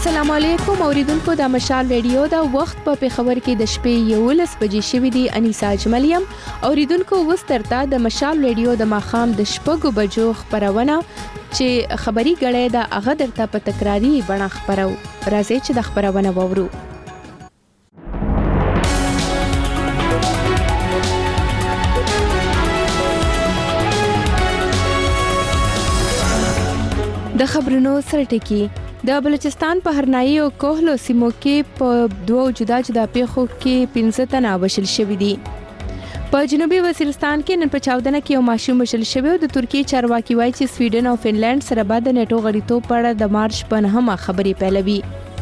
السلام علیکم اوریدونکو د مشال ریډیو د وخت په پیښور کې د شپې 11 بجې شوې دي. انیسا اجملیم اوریدونکو وسترته د مشال ریډیو د ماخام د شپږو بجو خبرونه چې خبري غړې د هغه درته په تکراری بڼه خبرو. راځي چې د خبرونه وورو. د خبرونو سرټکی د بلوچستان په هرنایي او کوهلو سیمو کې په دوه جدا پیښو کې 15 تنه وشل شوي دي. په جنوبي وزیرستان کې نن په چاودنه کې یو ماشوم وشل شوی او د ترکیې چارواکي وایي چې سویډن او فنلند سره به د نیټو غړیتوب په اړه د مارچ په 9مه خبرې پیلوي.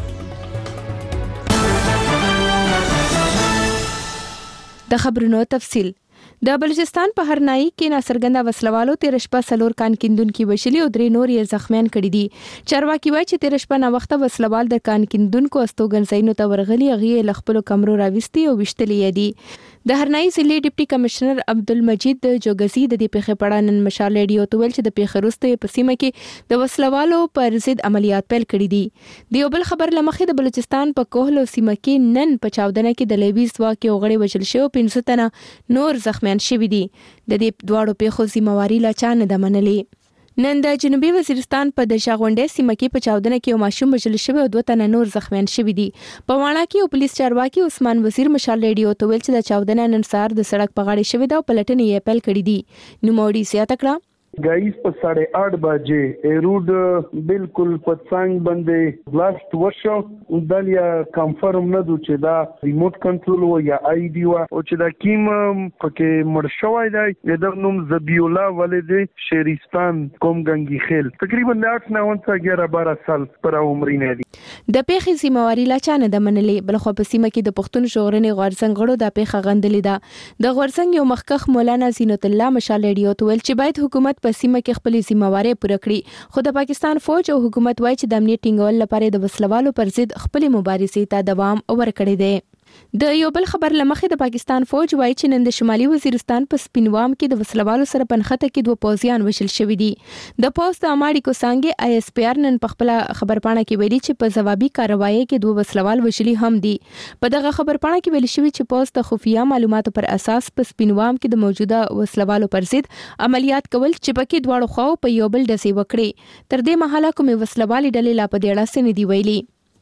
د خبرونو تفصیل. د بلوچستان په هرنایي کې ناڅرګنده وسلوالو 13 شپه سلور کان کیندونکو وشلي او 3 نور یې زخمیان کړي دي. چارواکي وایي چې 13 شپه نه وخت وسلوال د کان کیندونکو استوګن ځایونو ته ورغلي غي لخپل کمرو راوستي او وشتلې دي. د هرنایي ضلع ډیپټي کمشنر عبدالمجید جوګزي د دې پیښې په اړه نن مشال ریډیو ته ویل چې د پیښې وروسته په سیمه کې د وسلوالو پر ضد عملیات پیل کړي دي. د یو بل خبر لمخې د بلوچستان په کوهلو سیمه کې نن په چاودنه کې د لیوي ځواک یو غړي وژل شو 15 تنه نور زخمیان شوي دي. د دې دواړو پیښو ذمہواری لا چا نه ده منلې. نن د جنوبي وزیرستان په دشاغونډې سیمه کې په چاودنه کې یو ماشوم وژل شوی او 2 تنه نور زخمیان شوي دي. په واڼه کې یو پولیس چارواکي عثمان وزیر مشال ریډیو ته ویل چې د چاودنه نن سهار د سړک په غاړه شوی دا او پلټنې یې پیل کړې دي. نوموړي زیاته کړه गाइस په 8:30 بجې روډ بالکل په څنګ باندې بلاست وشو. دلیا کنفرم نه دو چې دا ریموټ کنټرول و یا آی ډی و او چې دا کیم پکې مړ شوی دی د نوم زبیولا ولید شهرستان کوم غنګي خیل تقریبا 8-9-11 سال پر عمر نه دي. د پیښې ذمہواری لا چا نه د منلې. بل خو په سیمه کې د پښتون ژغورنې غورځنګ غړو د پیښه غندلې ده. د غورځنګ یو مخکخ مولانا زینت الله مشال ریډیو ته ویل چې باید حکومت په سیمه کې خپل ذمہواری پوره کړي. خو د پاکستان فوج او حکومت وایي چې د امنیت ټینګول لپاره د وسلوالو پر ضد خپل مبارزې ته دوام ورکړي دي. د یو بل خبر لمخې د پاکستان فوج وایي چې نن د شمالي وزیرستان په سپینوام کې د وسلوالو سره پنخته کې 2 پوځیان وشل شوي دي. د پوز د اماړي کو څنګه آی اس پی آر نن په خپل خبرپاڼه کې ویلي چې په ځوابي کاروایی کې 2 وسلوال وشلي هم دي. په دغه خبرپاڼه کې ویل شوی چې پوز د خفیه معلوماتو پر اساس په سپینوام کې د موجوده وسلوالو پر ضد عملیات کول چې پکې دواړو خواو په یو بل ډسې وکړي. تر دې مهاله کومې وسلوالې ډلې لا په دې اړه څه نه دی ویلي.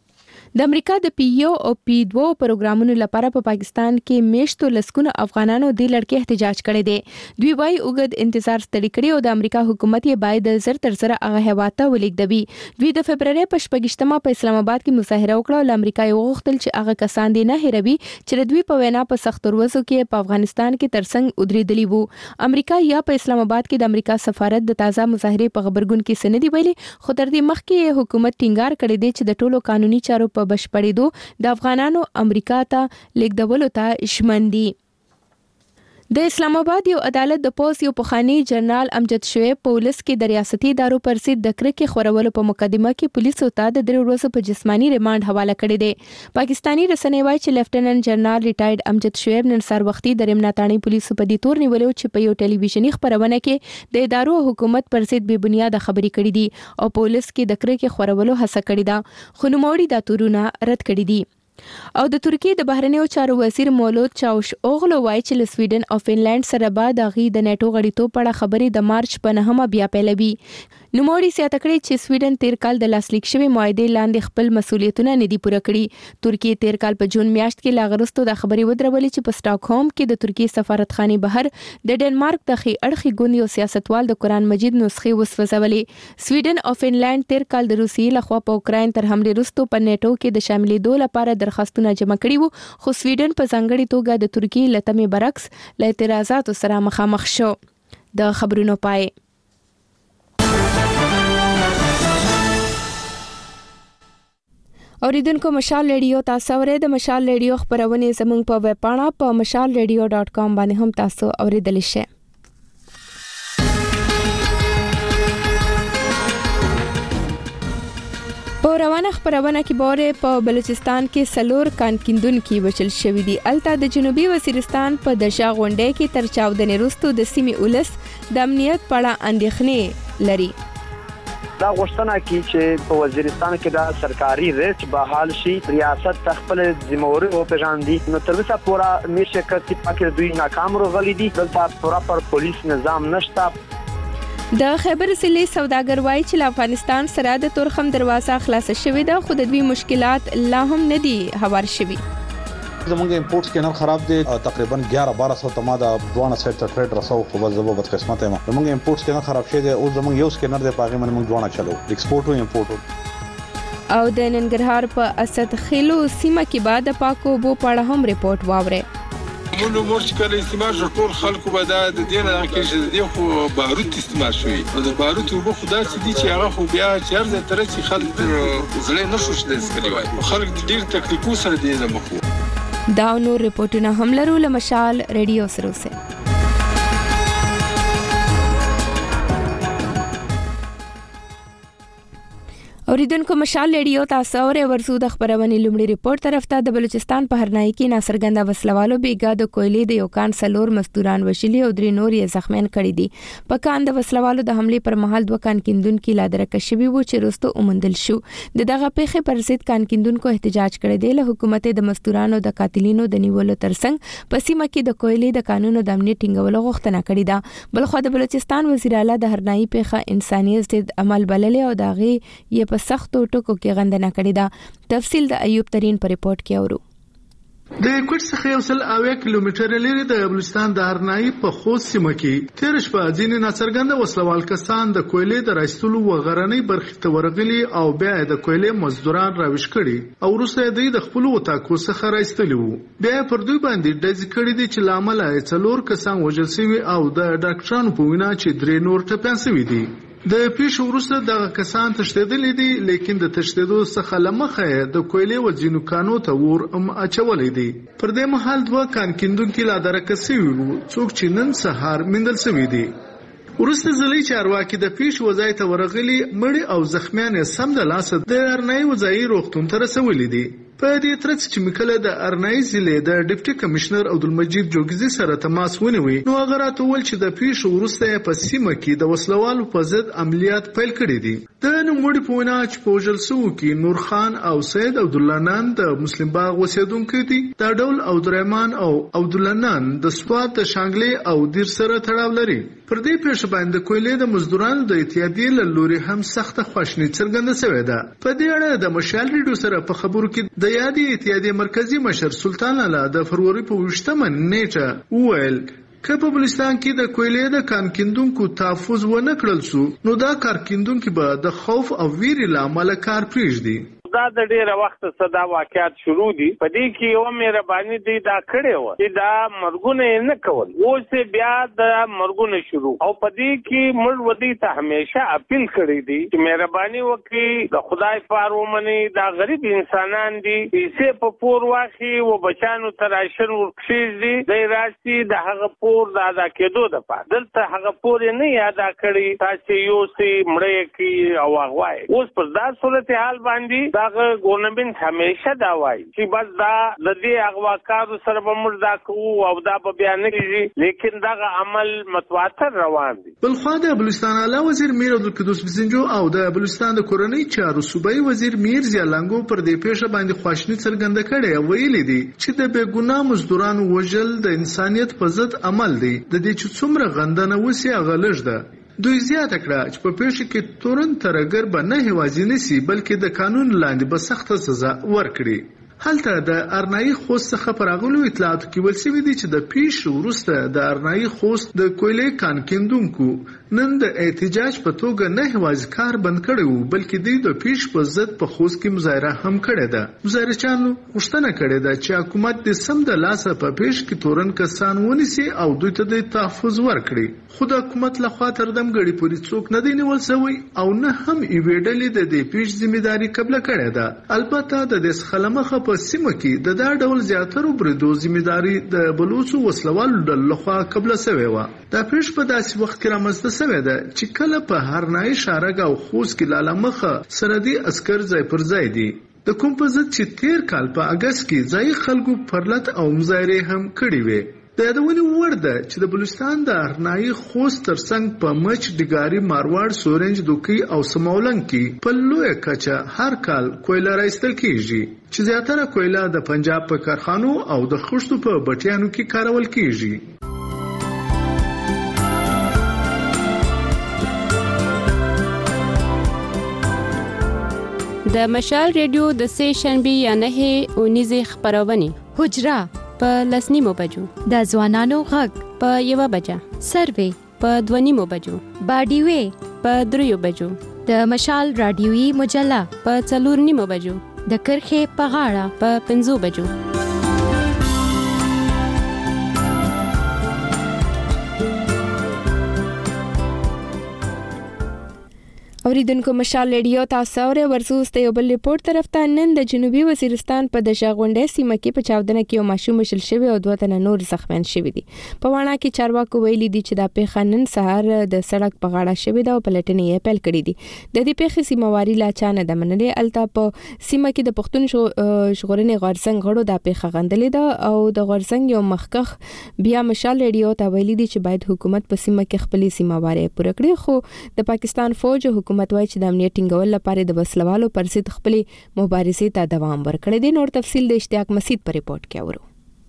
د امریکا د پی یو او پی 2 پروګرامونو لپاره په پاکستان کې میشتو لسکونه افغانانو د لړکې احتجاج کړي دي. دوی وايي اوږد انتظار ستړي کړي او د امریکا حکومت یې باید زر تر زر هغه هواته ولیږدوي. دوی د فبرवरी په 28مه په اسلام آباد کې مظاهره وکړه او امریکا یې وغوښتل چې هغه کسان دې نه هېروي چې دوی په وینا په سخت ورځو کې په افغانستان کې ترڅنګ ودرېدلی وو. امریکا یا په اسلام آباد کې د امریکا سفارت د تازه مظاهره په خبرګون کې سندې ویلي. خو تر دې مخکې حکومت ټینګار کړی دی چې د ټولو قانوني چارو په بشپړېدو د افغانانو امریکا ته لیږدولو ته ژمن دي. د اسلام آباد یو عدالت د پولیس یو پخوانی جنرال امجد شعیب په ولس کې د ریاستي ادارو پر ضد د کرکې خورولو په مقدمه کې پولیسو ته د 3 ورځو په جسمانی ریماند حواله کړی دی. پاکستانی رسنۍ وایي چې لیفټیننټ جنرال ریټایرډ امجد شعیب نن سهار وختي د رمنا تاڼي پولیسو په دې تور نیولو چې په یو ټلویزیونی خبرونه کې د ادارو حکومت پر ضد بې بنیاده خبرې کړې دي او پولیس کې د کرکې خورولو هڅه کړې ده. خو نوموړي دا تورونه رد کړي دي. او د ترکیې د بهرنیو چارو وزیر مولود چاوش اوغلو وایي چې له سویډن او فنلند سره به د غي د نیټو غړیتوب په اړه خبرې د مارچ په 9مه بیا پیلوي. نوموړي زیاته کړې چې سویډن 13 کال د لاسلیک شوی معاهدې لاندې خپل مسولیتونه نه دي پوره کړي. ترکیې 13 کال په جون میاشت کې لاغرستو د خبرې ودرولې چې په سټاکهولم کې د ترکیې سفارتخانه بهر د ډنمارک د خي اړخي ګوند یو سیاستوال د قران مجید نسخې وسوځولې. سویډن او فنلند 13 کال د روسیې لخوا په اوکراین تر حمله وروسته په نیټو کې د شاملېدو لپاره درخواستونه جمع کړي وو. خو سویډن په ځانګړي توګه د ترکیې لتمې برعکس له اعتراضاتو سره مخامخ شو. د خبرونو پای. اوریدونکو مشال ریډیو تاسو اورئ. د مشال ریډیو خبرونه زموږ په ویب پاڼه په mashalradio.com باندې هم تاسو اوریدلی شئ. په روانه خبرونه کې بوره په بلوچستان کې سلور کان کیندونکو وشل شوې دي. الته د جنوبي وزیرستان په دشاغونډې کې تر چاودنې وروسته د سیمې ولس د امنیت په اړه اندېښنې لري. دا غوښتنه کوي چې په وزیرستان کې دا سرکاري ریټ بحال شي، ریاست خپل ذمہواری وپېژاندي. نو تر اوسه پورې میشه کتي پکې دوی ناکام راغلي دي، دلته پراپر پولیس نظام نشته. د خیبر سیلې سوداګر وایي چې افغانستان سره د تورخم دروازه خلاصه شوې ده، خو د دوی مشکلات لا هم نه دي هوار شوي. زمونږ امپورټ سکینر خراب دی، تقریبا 11-1200 تما د دوانه سیټ ته ټریډ رسو، خو زبر بد قسمت یم. زمونږ امپورټ سکینر خراب شوی دی، او زمونږ یو سکینر دی پاغه من موږ دوانه چلو ایکسپورټ او امپورټ. او د ننګرهار په اسد خیلو سیمه کې بعد پاکو بو پاړه هم ریپورت واوره. مونږ مرچ کله استعمال ټول خلکو به دا د دې نه کې چې د خو باروت استعمال شوی، د باروت وبو خدای چې دي چې هغه خو بیا چیرته تر چې خلک زړه نشو شته سکلی وای، خلک ډیر تکلیفو سره دي نه مخو. دا نور ریپورتونه هم لرو له مشال ریډیو سره سره. اوریدونکو مشال ریډیو تاسو اورئ. ورسو د خبرونې لومړی ریپورت طرف ته. د بلوچستان په هرنای کې ناصرګنده وسلوالو بیګا د کویلې د یو کان سلور مزدوران وشلي او 3 نور یې زخمیان کړي دي. په کان د وسلوالو د حمله پر مهال 2 کان کیندونکو لادرکه شوی وو چې وروسته اومندل شو. دغه پیښه پر ضد کان کیندونکو احتجاج کړی دی. له حکومت د مزدورانو د قاتلینو د نیولو ترڅنګ په سیمه کې د کویلې د قانونو د امنیت ټینګولو غوښتنه کړې ده. بلخو د بلوچستان وزیر اعلی د هرنای پیښه انسانیت ضد عمل بللې او داغي یې په سختو ټکو کې غندنه کړې ده. تفصیل د ایوب ترين په ریپورت کې اورو. د کوټ څخه یو سل اویا کیلومتره لري د بلوچستان د هرنای په خوست سیمه کې تیر شپه ځینې ناڅرګنده وسلوال کسان د کویلې د راستلو و غرنۍ برخې ته ورغلي او بیا د کویلې مزدوران راوښ کړي او وروسته د خپل وټاکو څخه راستلي وو. بیا پر دوی باندې ډز کړي دي چې لامل یې څلور کسان وژل شوي او د ډاکټرانو په وینا چې 3 نور ټپيان شوي دي. د پیښو وروسته د کسان تښتېدلې دي، لیکن د تښتېدو څخه لمخه د کویلې وځینو کانو ته ور اچولې دي. پر دې مهال 2 کان کیندونکو لادرکه شوي وو، څوک چې نن سهار مندل شوي دي. وروسته ځلې چارواکي د پیښو وځای ته ورغلي، مړي او زخمیان سم د لاسه د هرنای وځای روغتون ته رسولي دي. په دې ترڅ چې مکله د ارنای ضلع د ډیپټي کمشنر عبدالمجید جوګزي سره تماس ونیوي، نو هغه راته وویل چې د پیښو وروسته په سیمه کې د وسلوالو په ضد عملیات پیل کړي دي. د نوموړي په وینا چې په وژل شوو کې نور خان او سید عبدالله نان د مسلم باغ اوسیدونکي دي. دا ډول عبدالرحمن او عبدالله نان د سوات د شانګلې او دیر سره تړاو لري. پر دې پیښه باندې کویلې د مزدورانو د اتحادیې له لوري هم سخته خواشیني څرګنده شوې ده. په دې اړه د مشال ریډیو سره په خبرو کې د یادې اتحادیې مرکزی مشر سلطان الله د فروری په 28 نیټه وویل که په بلوچستان کې د کویلې د کان کیندونکو تحفظ ونه کړل شو، نو دا کار کیندونکو به د خوف او ویرې له امله کار پرېږدي. دا د ډیره وخت صدا واقعات شروع دي. په دې کې یو مهرباني دی دا کړې و چې دا مرګونه نه کول، اوس بیا د مرګونه شروع، او په دې کې موږ ودی ته همیشه اپیل کړی دی چې مهرباني وکړي، د خدای په ومني، دا غریب انسانان دي، پیسې په پور واخی او بچانو تراشن ورکشي دي، د راسي د هغه پور د ادا کېدو د پاره دلته هغه پور نه ادا کړی، تاسو یو سي مړی کی او هغه اوس پر دا صورتحال باندې داغه ګورنمنت همیشه دا وایي چې بس دا د دې اغواکارو سره به موږ دا کوو او دا به بیا نه کیږي، لیکن دغه عمل متواتر روان دي. بلخو د بلوچستان اعلی وزیر میر عبدالقدوس بسنجو او د بلوچستان د کورنۍ چارو صوبایي وزیر میر زیالنګو پر دې پیښه باندې خواشیني څرګنده کړې او ویلي دي چې د بېګناه مزدورانو وژل د انسانیت په ضد عمل دی. د دې چې څومره غندنه وسی هغه لږ ده. دوی زیاته کړه چې په پیښه کې تورن ترګر به نه هوازي نسی، بلکې د قانون لاندې به سخته سزا ورکړي. هلته د ارنای خوست څخه پراغلو اطلاعات کې ول شوی دي چې د پیښو وروسته د ارنای خوست د کویلې کان کیندونکو نن د احتجاج په توګه نه هوازي کار بند کړی وو، بلکې دوی د پیښ په ضد په خوست کې مظاهره هم کړې ده. مظاهرچیانو غوښتنه کړې ده چې حکومت د سم د لاسه په پیښ کې تورن کسان ونیسي او دوی ته د تحفظ ورکړي. خو د حکومت لخوا تر دم غړي پوری څوک نه دی نیول شوی او نه هم ایویډلې د دې پیښ ذمہداري قبل کړې ده. البته د دې خلمخه په سیمه کې د دا ډول زیاترو بریدو ذمہداري د بلوچو وسلوالو د لخوا قبل شوی و. دا پیښ په داسې وخت کې رامنځته شوې ده چې کله په هرنای شارګ او خوست کې لاله مخه سرحدي عسكر ځای پر ځای دي. د کوم په ضد چې تیر کال په اگست کې ځای خلکو پرلط او مظاهره هم کړې وې. د یادونې وړ ده چې د بلوچستان د ارنایي خوست ترڅنګ په مچ ډګاري مارواړ سورنج دوکي او سمولنګ کې په لویه کچه هر کال کویله راایستل کیږي چې زیاتره کویله د پنجاب په کارخانو او د خښتو په بټیانو کې کارول کیږي. د مشال ریډیو د سه شنبه یا 9 خبرونه حجره په 10:30 بجو، د ځوانانو غږ په 1 بجه، سروې په 2:30 بجو، باډیوي په 3 بجو، د مشال رادیوي مجله په 4:30 بجو، د کرخې په غاړه په 5 بجو. اوریدونکو مشال ریډیو تاسو اورئ. ورسوس ته یو بل ریپورت طرف ته. نن د جنوبي وزیرستان په دشاغونډه سیمه کې په چاودنه کې یو ماشوم مشل شوی او 2 تنه نور زخمیان شوی دي. په وانه کې چارواکو ویلي دي چې د پیښه نن سهار د سړک په غاړه شوی دا او پلټنې یې پیل کړې دي. د دې پیښې سیمواري لا چانه د منلې الته په سیمه کې د پښتون شغورنې غورسنګ غړو د پیښه غندلې ده او د غورسنګ یو مخکخ بیا مشال ریډیو ته ویلي دي چې باید حکومت په سیمه کې خپلې سیمواري پوره کړي، خو د پاکستان فوج حکومت وايي چې د امنیت ټینګول لپاره د وسلوالو پر ضد خپلې مبارزې ته دوام ورکړي دي. نور تفصیل د اشتیاق مسعود په ریپورت کې اورو.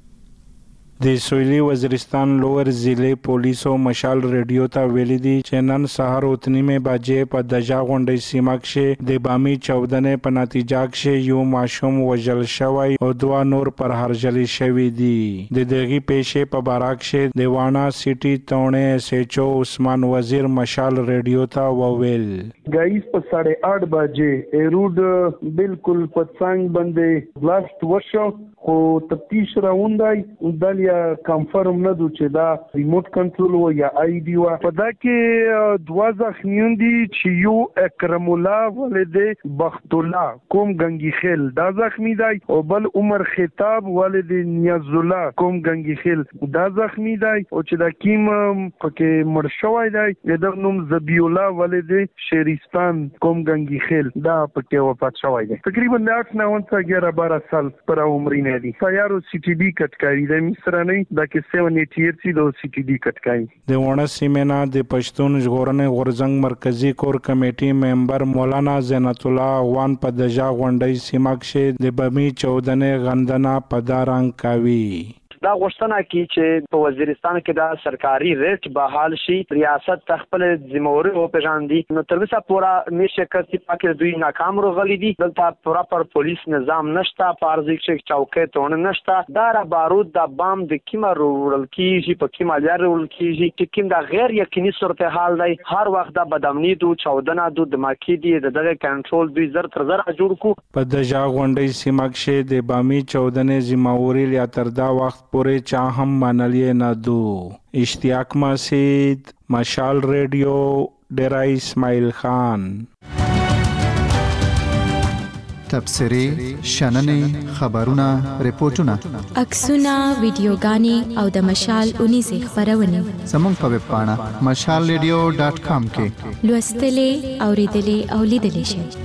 د سویلي وزیرستان لوور ضلع پولیسو مشال ریډیو ته ویلي دي چې نن سهار 9 بجې په دشاغونډه سیمه کې د بامي چاودنې په نتیجه کې یو ماشوم وژل شوی او 2 نور پر هرجل شوی دي. د دغه پیښې په باره کې د وانا سټي ټاونه سچو عثمان وزیر مشال ریډیو ته وویل गाइस په 8:30 بجې روډ بالکل په څنګ باندې بلاست وشو خو تفتیش راوندای دلیا کنفرم نه دو چې دا ریموټ کنټرول و یا آی ډی و. په دا کې 2 زخمیان دي چې یو اکرم الله ولید بخت الله کوم گنگی خیل دا زخمی دی او بل عمر خطاب ولید نیاز الله کوم گنگی خیل دا زخمی دی او چې دا کیم پکې مړ شوی دی د نوم زبی الله ولید شهرستان کوم گنگی خیل دا پکې وفات شوی دی. تقریبا 8-9-11 سال پر عمر دی. سیارو سی ټی ډی کټکاری د مصر نه د کې 788 سی د سی ټی ډی کټکاری د ونه سیمنا د پښتون ژغورنې غورزنګ مرکزی کور کمیټي ممبر مولانا زینت الله وان په دشاغونډه سیمه کې د بمی چاودنې غندنه پدارنګ کوي. دا غوښتنه کی چې په وزیرستان کې دا سرکاري ریټ بحال شي، ریاست تخپل ذمہواری او پیژاندي. نو تر اوسه پورا میشه کسي پاکه دوی ناکام روغلي دي. دلته پراپر پولیس نظام نشته، پارځي چې چوکۍ تون نشته. دا را بارود د بام د کیما رول کیږي، په کیما لار رول کیږي چې کیم دا غیر یقیني صورتحال دی. هر وخت د بدامنی دو چاودنه دو دماکي دي دغه کنټرول دوی زر تر زر جوړ کو. په دشاغونډه سیمه کې د بامي چاودنې ذمہواری لیا تر دا وخت پورې چا هم منلې نه دو. اشتیاق مسعود مشال ریډیو ډیرا اسماعیل خان. تبصری، شننې، خبرونه، ریپورتونه، عکسونه، ویډیوګانې او د مشال 19 خبرونه زموږ په ویب پاڼه mashalradio.com کې لوستلې، اوریدلې او لیدلې شئ.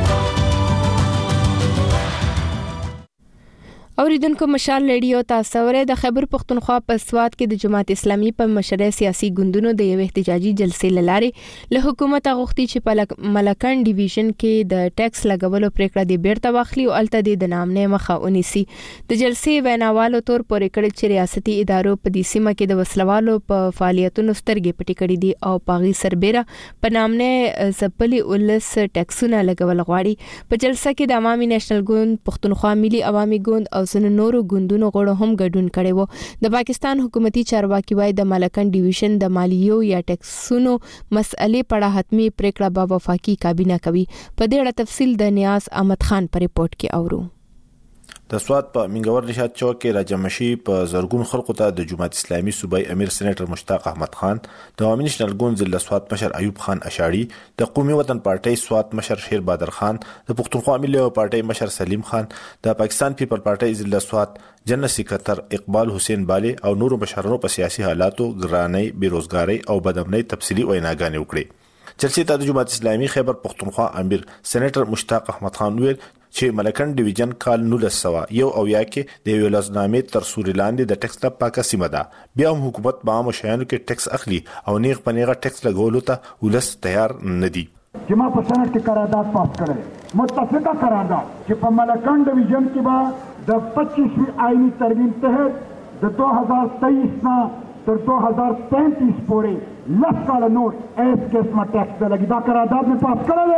اوریدونکو مشال ریډیو تاسو اورئ. د خیبر پختونخوا په سواد کې د جماعت اسلامي په مشرۍ سیاسي ګوندونو د یو احتجاجي جلسې لاره له حکومت غوښتي چې په ملکن ډیویژن کې د ټیکس لګولو پریکړه دی بیرته واخلي او الته د نامنې مخه ونیسي. د جلسې ویناوالو تور پورې کړ چې ریاستي ادارو په دې سیمه کې د وسلوالو په فعالیتونو سترګې پټې کړې دي او پاغي سربېره په نامنې زپلي ولس ټیکسونه لګول غواړي. په جلسه کې د عوامي نېشنل ګوند، پښتونخوا ملي عوامي ګوند او ځینو نورو ګوندونو غړو هم ګډون کړي وو. د پاکستان حکومتي چارواکي وايي د ملکن ډیویژن د مالیو یا ټیکسونو مسئلې په اړه حتمی پریکړه به وفاقي کابینه کوي. په دې اړه تفصیل د نیاز احمد خان په ریپورت کې اورو. د سواد په منګور نشاد چوک کې راجمشي په زرګون خلکو ته د جماعت اسلامي صوبای امیر سېنیټر مشتاق احمد خان، د عوامي نېشنل ګوند ضلع سواد مشر ایوب خان اشاړي، د قومي وطن پارټي سواد مشر شیر بادر خان، د پښتونخوا ملي پارټي مشر سلیم خان، د پاکستان پیپل پارټي ضلع سواد جنرال سکرټر اقبال حسین بالي او نورو مشرانو په سیاسي حالاتو، ګرانۍ، بیروزګاری او بدامنۍ تفصیلی ویناګانې وکړې. جلسې ته د جماعت اسلامي خیبر پښتونخوا امیر سېنیټر مشتاق احمد خان ویل چې ملکن ډیویژن کال 1901 کې د ویلازنامې تر سوري لاندې د ټیکس نه پاکه سیمه ده. بیا هم حکومت په عامو شیانو کې ټیکس اخلي او نیغ په نیغه ټیکس لګولو ته ولس تیار نه دي. چې ما په سنت کې قرارداد پاس کړی متفقه قرارداد چې په ملکن ډیویژن کې به د 25وی آئینی ترمیم تحت د 2023 نه تر 2035 پورې 10 کاله نور ایس قسمه ټیکس ته لګي. دا قرارداد مې پاس کړی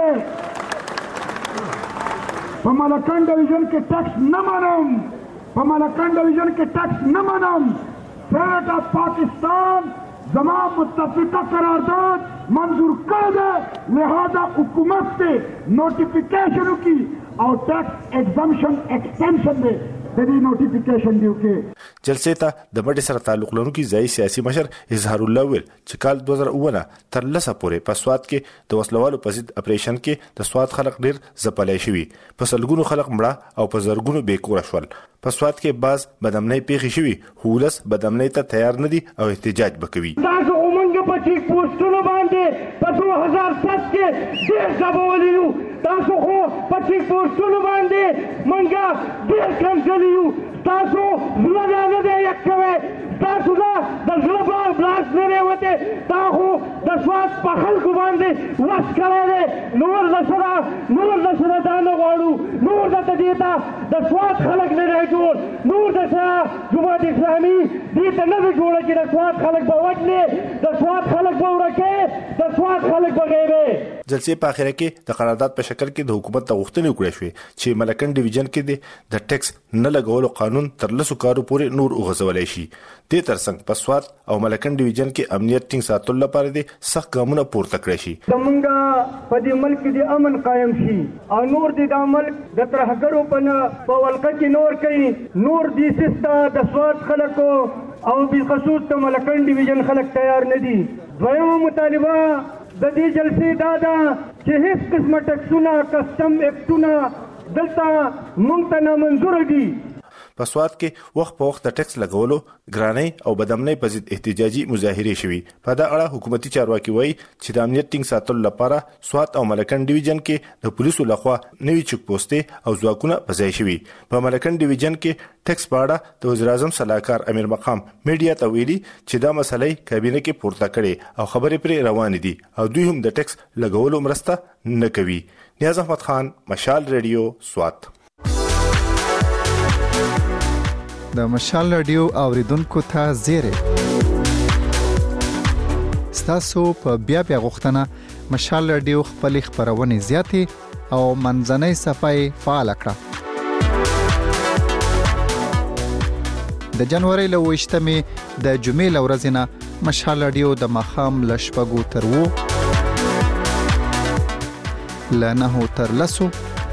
دی. په ملکن ډیویژن کې ټیکس نه منم، په ملکن ډیویژن کې ټیکس نه منم. سینټ اف پاکستان زما متفقه قرارداد منظور کړی دی، لہذا حکومت ته نوټیفیکیشن وکړي او ټیکس ایگزمپشن ایکسټینشن دی د دې نوټیفیکیشن دی وکړي. جلسې ته د مټې سره تعلق لرونکي ځایي سیاسي مشر اظهار الله ویل چې کال 2019 تر 10 پورې په سوات کې د وسلوالو په ضد اپریشن کې د سوات خلک ډیر ځپلای شوي، په سلګونو خلک مړه او په زرګونو بیکوره شول. په سوات کې باز بدامنۍ پیښې شوي، خو ولس بدامنۍ ته تیار نه دي او احتجاج به کوي. تاسو ومنګ په چیک پوسټونو باندې په 2007 کې ډیر ځبولي یو، تاسو خو په چیک پوسټونو باندې منګه ډیر کنځلي یو، تاسو زړه نه دی یک کوي، تاسو دا د زړه بلاس نه دی وته، تاسو د سوات په خلکو باندې واس کړی دی. نور د سره دا نه غواړو، نور د تدیتا د سوات خلک نه دی جوړ، نور د جماعت اسلامي دې ته نه دی جوړه چې د سوات خلک به وجنې، د سوات خلک به ورکې، د سوات خلک به غیبې. جلسې په اخره کې د قرارداد په شکل کې د حکومت ته غوښتنې وکړې شوې چې ملکن ډیویژن کې د ټیکس نه لګولو قانون تر 10 کارو پورې نور وغځولای شي. دې ترڅنګ په سوات او ملکن ډیویژن کې امنیت ټینګ ساتلو لپاره د سخت ګامونه پورته کړی شي. زمونږ په دې ملک کې امن قائم شي او نور د ملک د ترهګرو په ولقه کې نور کوي، نور دې سیستا د سوات خلکو او بالخصوص د ملکن ډیویژن خلک تیار نه دي. دویمه مطالبه د دې جلسې دا ده چې هیڅ قسمه ټیکسونه کسټم اکټونه دلته مونږ ته نامنظور دي. په سوات کې وخت په وخت د ټیکس لګولو ګرانۍ او بدامنۍ په ضد احتجاجي مظاهرې شوي. په دا اړه حکومتي چارواکي وایي چې د امنیت ټینګ ساتلو لپاره سوات او ملکن ډیویژن کې د پولیسو لخوا نوي چک پوسټې او ځواکونه په ځای شوي. په ملکن ډیویژن کې ټیکس په اړه د وزیر اعظم صلاحکار امیر مقام میډیا ته ویلي چې دا مسلې کابینه کې پورته کړي او خبرې پرې روان دي او دوی هم د ټیکس لګولو مرسته نه کوي. نیاز احمد خان، مشال ریډیو، سوات. د مشال رادیو اوریدونکو ته زیری ستاسو په بیا غوښتنه مشال رادیو خپل خبرونه زیاتې او منځنۍ صفحه فعال کړه. د جنوري له 28مې د جمعې ورځې نه مشال رادیو د مخام لشپګو تر وو لنه تر لسو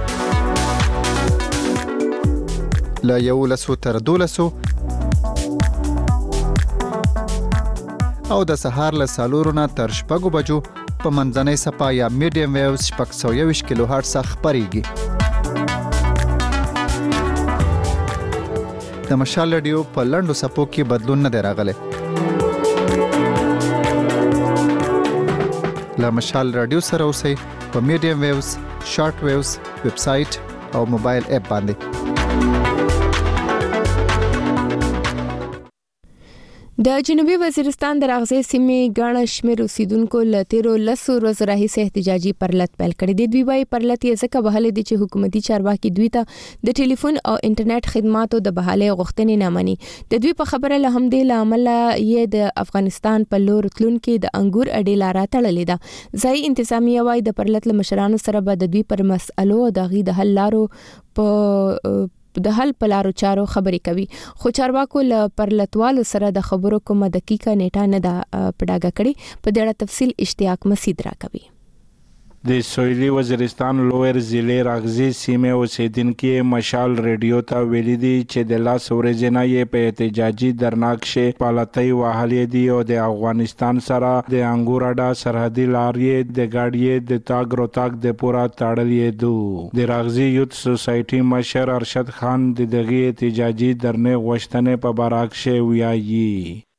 لا یو لسو تر دولسو او د سهار له سالورونه تر شپږو بجو په منځنۍ صفحه یا میډیم ویوز 621 کیلو هرتز خبريږي. د مشال رادیو په لنډو صفو کې بدلون نه دی راغلی. له مشال رادیو سره اوسئ په میډیم ویوز، شارټ ویوز، ویب سټ او موبایل اپ باندې. د جنوبي وزیرستان د راغزي سیمې غاڼه شمیر اوسیدونکو له 13 ورځې راهیسې احتجاجي پرلط پیل کړی دی. دوی وايي پرلط یې ځکه بهاله دي چې حکومتي چارواکي دوی ته د ټلیفون او انټرنیټ خدماتو د بهاله غوښتنې نه مني. د دوی په خبره له همدې لامل یې د افغانستان په لور تلونکو د انګور اډې لار تړلې ده. ځای انتظامیه وايي د پرلط مشرانو سره به د دوی پر مسالو د غي د حل لارو په حل پلارو چارو خبرې کوي. خو چارواکو له پرلطوالو سره د خبرو کومه دقیقه نیټه نه ده پډاګه کړي. په دې اړه تفصیل اشتیاق مسید را کوي. د سویلي وزیرستان لویر ضلع راغزي سیمه اوسیدونکو مشال ریډیو ته ویلي دي چې د لاس ورځې نه یې په احتجاجي درناک شي پالتای وهلې دي او د افغانستان سره د انګور اډا سرحدي لارې د گاډي د تاګ روتاګ د پورا تړلې دو. د راغزي یوت سوسایټي مشر ارشد خان د دغه احتجاجي درنه غوښتنې په باراک شي ویایي.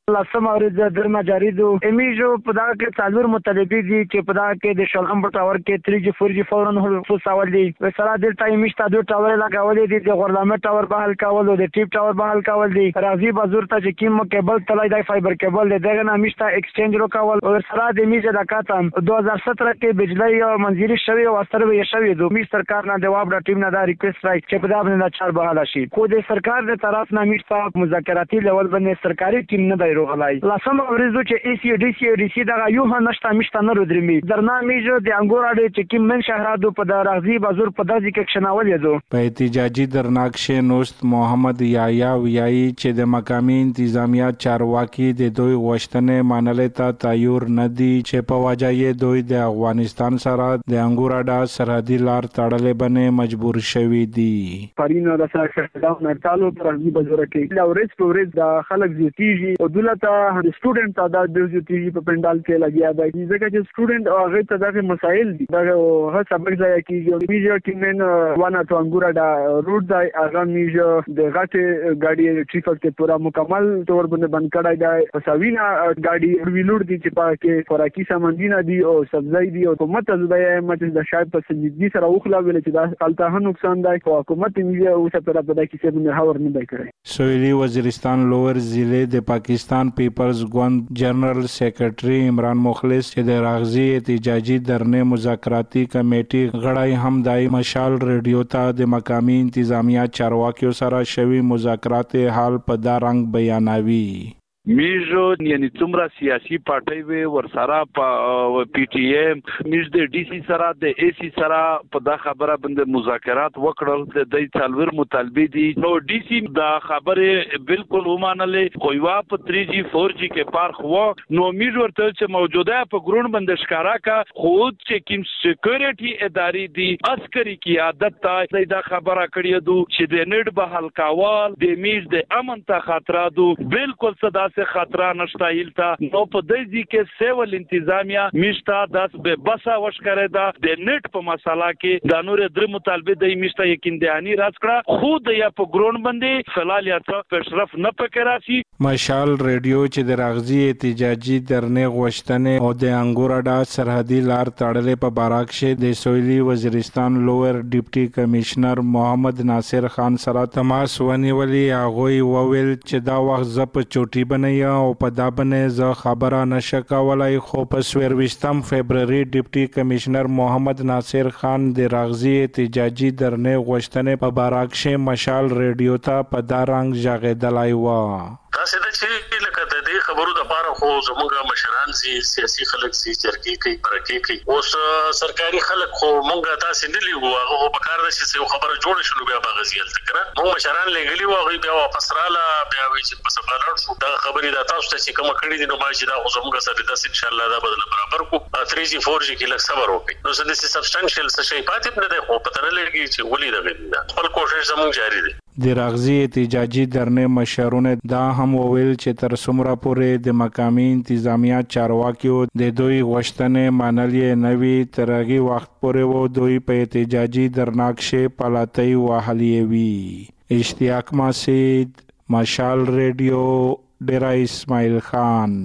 لاسم اورز درما جاری دو امیجو پدا کې څلور مطالبه دي چې پدا کې د شلغم ټاور کې 3G 4G فورن هو سوال دي وسره د ټایم مشته دوه ټاور لګولې دي د غورلامه ټاور بحال کول او د ټیپ ټاور بحال کول دي راځي بازور ته چې کیم کیبل تلای دی فایبر کیبل دغه نامشته ایکسچینج رو کول او سره د میجه د کاتم 2017 کې بجلی منځري شوی او اثر وی شوی دو می سرکار نه جواب د ټیم نه دا ریکوست راځي چې پدا باندې چار بحال شي خو د سرکار د طرف نه میشته مذاکراتی لیول باندې سرکاري ټیم نه دی روغلای لاسم ورزو چې ای سی ډي سی ډي سی دغه یو نشته میشته نه رودرمي درنا میجو د انګور اډې چې کیم من شهرادو په د راغزي بازور په دځي کې شناول یدو په احتجاجي درناکشه نوست محمد یایا ویایي چې د مقامی انتظامیه چارواکي د دوی غوښتنې منلې ته تیار نه دي چې په وجه یې دوی د افغانستان سره د انګور اډه سرحدي لار تړلې باندې مجبور شوي دي پرینه د سرکټاو نه تعالو پر راځي بازار کې لا ورځ په ورځ د خلک زیاتیږي او دلته سټوډنټ تعداد د زیاتیږي په پندال کې لګیا دی ځکه چې سټوډنټ هغه ته دغه مسایل دي دا هغه سبق ځای کېږي میجر کې من وانه تو انګور اډه روډ دی هغه میجر د غټه ګاډي ټریفک ته پورا مکمل تور باندې بند کړای دی ساوینا ګاډي ویلوړ دي چې پاکه خوراکي سامان دي نه دي او سبزی دي او حکومت زده مته د شاید په سنجیدګي سره وخلا ویل چې دا الته نقصان دی او حکومت یې او څه پر پدا کې څه نه هاور نه دی کړی سویلی وزیرستان لوور ضلع د پاکستان پیپلز ګوند جنرال سیکریټري عمران مخلص چې د راغزي احتجاجي درنه مذاکراتی کمیټي غړی هم دای مشال ریډیو ته د مقامی انتظامیه چارواکیو سره شوی مذاکرات حال په دا رنګ بیانوي میجو یعنی څومره سیاسي پارټي وي ورسره په پی ټی ایم میج د ډي سي سره د ای سي سره په دا خبره باندې مذاکرات وکړل د دې څلور مطالبه دي نو ډي سي دا خبره بالکل ومانلې خو یو په 3G 4G کې فرق وو نو میج ورته چې موجوده په ګرون باندې ښکارا کا خود چې کوم سکیورټي ادارې دي عسکري قیادت ته دا خبره کړې دو چې د نړ به حل کول د میج د امن ته خطر دو بالکل صدا سے خطرہ نشتا ہلتا نو په دې کې سیول انتظامیه میشتا داس به بسا وش کرے دا د نت په مساله کې د نور در مطالبه د میشتا یقین دهانی راز کړه خود یا په ګرون باندې فلال یا څه پښرف نه پکراسي مشال ریډیو چې د راغزي احتجاجي درنه غوښتنې او د انګور اډه سرحدي لار تړلې په باراک شه د سویلی وزیرستان لوور ډیپټي کمشنر محمد ناصر خان سره تماس ونیولې هغه وویل چې دا وخت ز په چوټي او په دا باندې زه خبره نشه کولای خو په 24 فبرवरी ډیپټي کمشنر محمد ناصر خان د راغزي احتجاجي درنه غوښتنې په باراک شه مشال ریډیو ته په دا رنګ ژغېدلای و تاسو د چې لکه د دې خبرو د پاره خو زموږ مشران سیاسي خلک سي چرګي کوي پرکې کوي اوس سرکاري خلک خو مونږه تاسو نه لیږو هغه په کار د چې خبره جوړ شول بیا باغزیل تکره مو مشران لګلی و هغه بیا واپس رااله بیا وی چې په سفر شو دا خبرې د تاسو ته کوم کړی دي نو ما چې دا زموږ سره د ان شاء الله دا بدل برابر کو 3G 4G کې لږ صبر وکړي نو څه د سبستانشل څه شي پاتې نه دی خو پته نه لګي چې ولې دا خپل کوشش زموږ جاری دی د راغزي احتجاجي درنه مشرونه دا هم وویل چې تر څومره پورې د مقامی انتظامیه چارواکیو د دوی غوښتنې منلې نوي ترغي وخت پورې وو دوی په احتجاجي درناکشه پلاتۍ وهلې وی اشتیاق مسجد مشال ریډیو ډیرا اسماعیل خان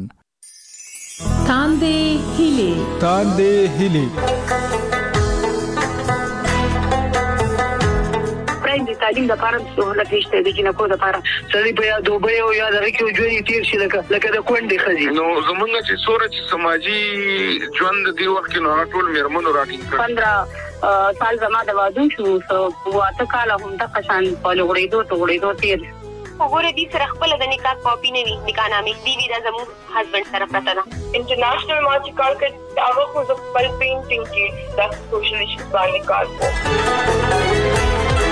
تاندې هلي د تعلیم د لپاره سہولت نشته د جنکو د لپاره سړي په یاد دوبه او یاد راکې ژوند تیر شي لکه د کونډې خزي نو زمونږ چې سورج سماجی ژوند دی وخت نو ټول میرمنو راټینګ 15 سال زما د واده شو واته کال هم د قشان په لوړېدو تیر وګوره دې سره خپل د نکاح کاپی نه وي نکاح نامې دی دا زمو هسبند سره پته ده انټرنیشنل مارچ کال کې هغه خو د خپل پینټینګ کې د سوشل ایشوز باندې کار کوي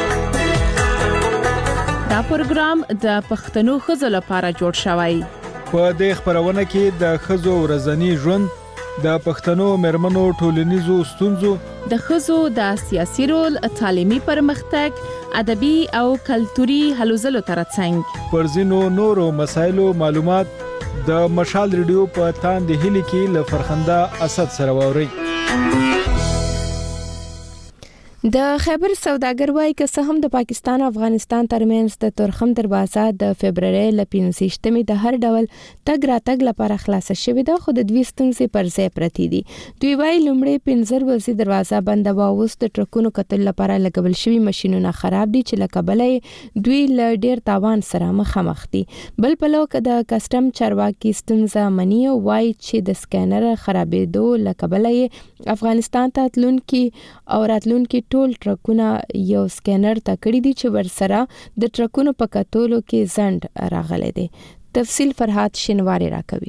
دا پروګرام د پښتنو خزو لپاره جوړ شوی په دې خبرونه کې د خزو ورځنی ژوند د پښتنو مرمنو ټولنیزو ستونزو د خزو د سیاسي رول تعلیمي پرمختګ ادبي او کلتوري هلو ځلو ترڅنګ پر ځینو نورو مسایلو معلومات د مشال ریډیو په تاندې هلي کې ل فرخنده اسد سره ووري د خیبر سوداګر وايي که څه هم د پاکستان او افغانستان ترمنځ د تورخم دروازه د فبرवरी ل 15مې د هر ډول تګ راتګ لپاره خلاص شوې ده، خو د دوی ستونزې پر ځای پرتې دي. دوی وايي لومړی 15 ورځې دروازه بنده و، اوس د ټرکونو کتل لپاره لګول شوي ماشينونه خراب دي چې له کبله دوی له ډیر تاوان سره مخامخ دي. بل په لو کې د کسٹم چارواکي ستونزه مني او وايي چې د سکینر خرابېدو له کبله افغانستان ته تلونکي او راتلونکي ټول ټرکونه یو سکینر تکړی دي چې ورسره د ټرکونو په کتولو کې زند راغلي دي. تفصیل فرحات شینواری راکوي.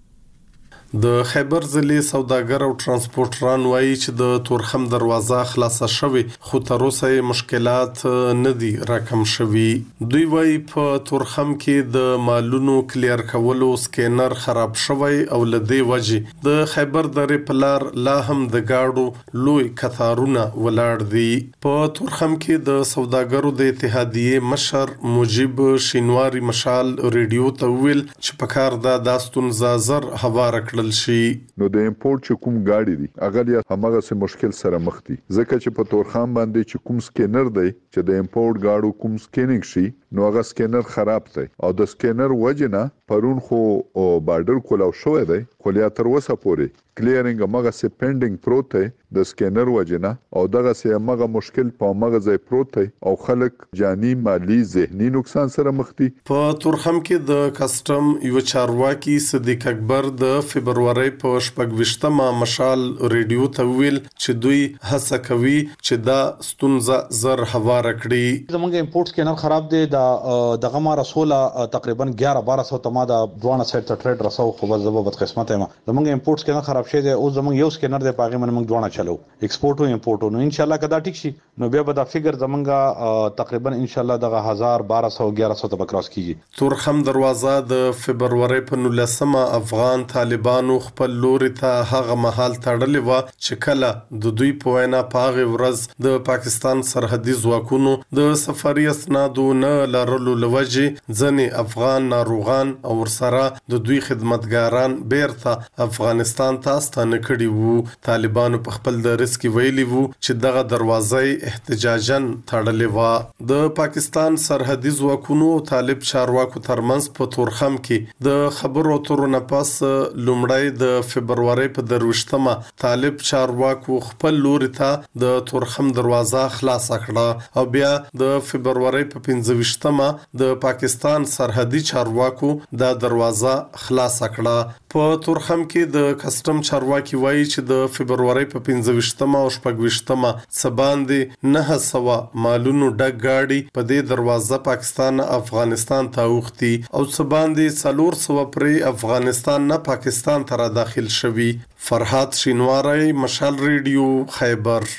د خیبر ضلع سوداګر او ترانسپورټران وایي چې د تورخم دروازه خلاصه شوې، خو تر اوسه مشکلات نه دي راکم شوي. دوی وایي په تورخم کې د مالونو کلیر کولو سکینر خراب شوی او لدې وجه د خیبر درې پلار لا هم د گاډو لوی کثارونه ولاړ دي. په تورخم کې د سوداګرو د اتحادیې مشر مجيب شینواری مشال ریډیو ته ویل چې په کار د ستونزه زر هوار کړل شي. نو د امپورټ چې کوم گاډي دي هغه یا همغه سه مشکل سره مخ دي، ځکه چې په تورخم باندې چې کوم سکینر دی چې د امپورټ گاډو کوم سکینینګ شي نو هغه سکینر خراب دی او د سکینر وجنه پرون خو بارډر کولاو شوی دی، خو لا تر اوسه پورې کلیرینګ هغه سه پینډینګ پروت دی د سکینر وجنه او دغه سه هغه مشکل په هغه ځای پروت دی او خلک جانی مالی ذهني نقصان سره مخ دي. په تورخم کې د کسٹم یو چارواکي صدیق اکبر د فبرवरी په 28مه مشال ریډیو ته ویل چې دوی هڅه کوي چې دا ستونزه زر هوار کړي. زمونږ امپورټ سکینر خراب دی، دغه ما رسوله تقریبا 11-1200 ته ما د دوانه سایت ته ټریډ رسو، خو بد قسمت یم زمونږ امپورټ سکینر خراب شوی دی او زمونږ یو سکینر دی پاغه من موږ دوانه چلو ایکسپورټ او امپورټ نو ان شاء الله کدا ټیک شي نو بیا به دا فګر زمونږ تقریبا ان شاء الله دغه 1200-1100 ته کراس کیږي. تورخم دروازه د فبرवरी په 19مه افغان طالبانو خپل لوري ته هغه محل تړلې و چې کله د دوی په وینا پاغه ورځ د پاکستان سرحدي ځواکونو د سفري اسنادو نه لرلو لوجه ځنې افغان ناروغان او ورسره د دوی خدمتګاران بیرته افغانستان ته ستانه کړي وو. طالبانو په خپل درس کې ویلي وو چې دغه دروازه احتجاجاً تړلې و. د پاکستان سرحدي ځواکونو او طالب چارواکو ترمنځ په تورخم کې د خبرو اترو نه پس لومړی د فبرवरी په 28مه طالب چارواکو خپل لوري ته د تورخم دروازه خلاص کړه او بیا د فبرवरी په 25مه د پاکستان سرحدي چارواکو دا دروازه خلاص کړه. په تورخم کې د کسٹم چارواکي وایي چې د فبرवरी په 25مه او 26مه سباندې 900 مالونو ډک گاډي په دې دروازه پاکستان افغانستان ته اوختي او سباندې 400 پرې افغانستان نه پاکستان ته داخل شوي. فرحات شینواری مشال ریډیو خیبر.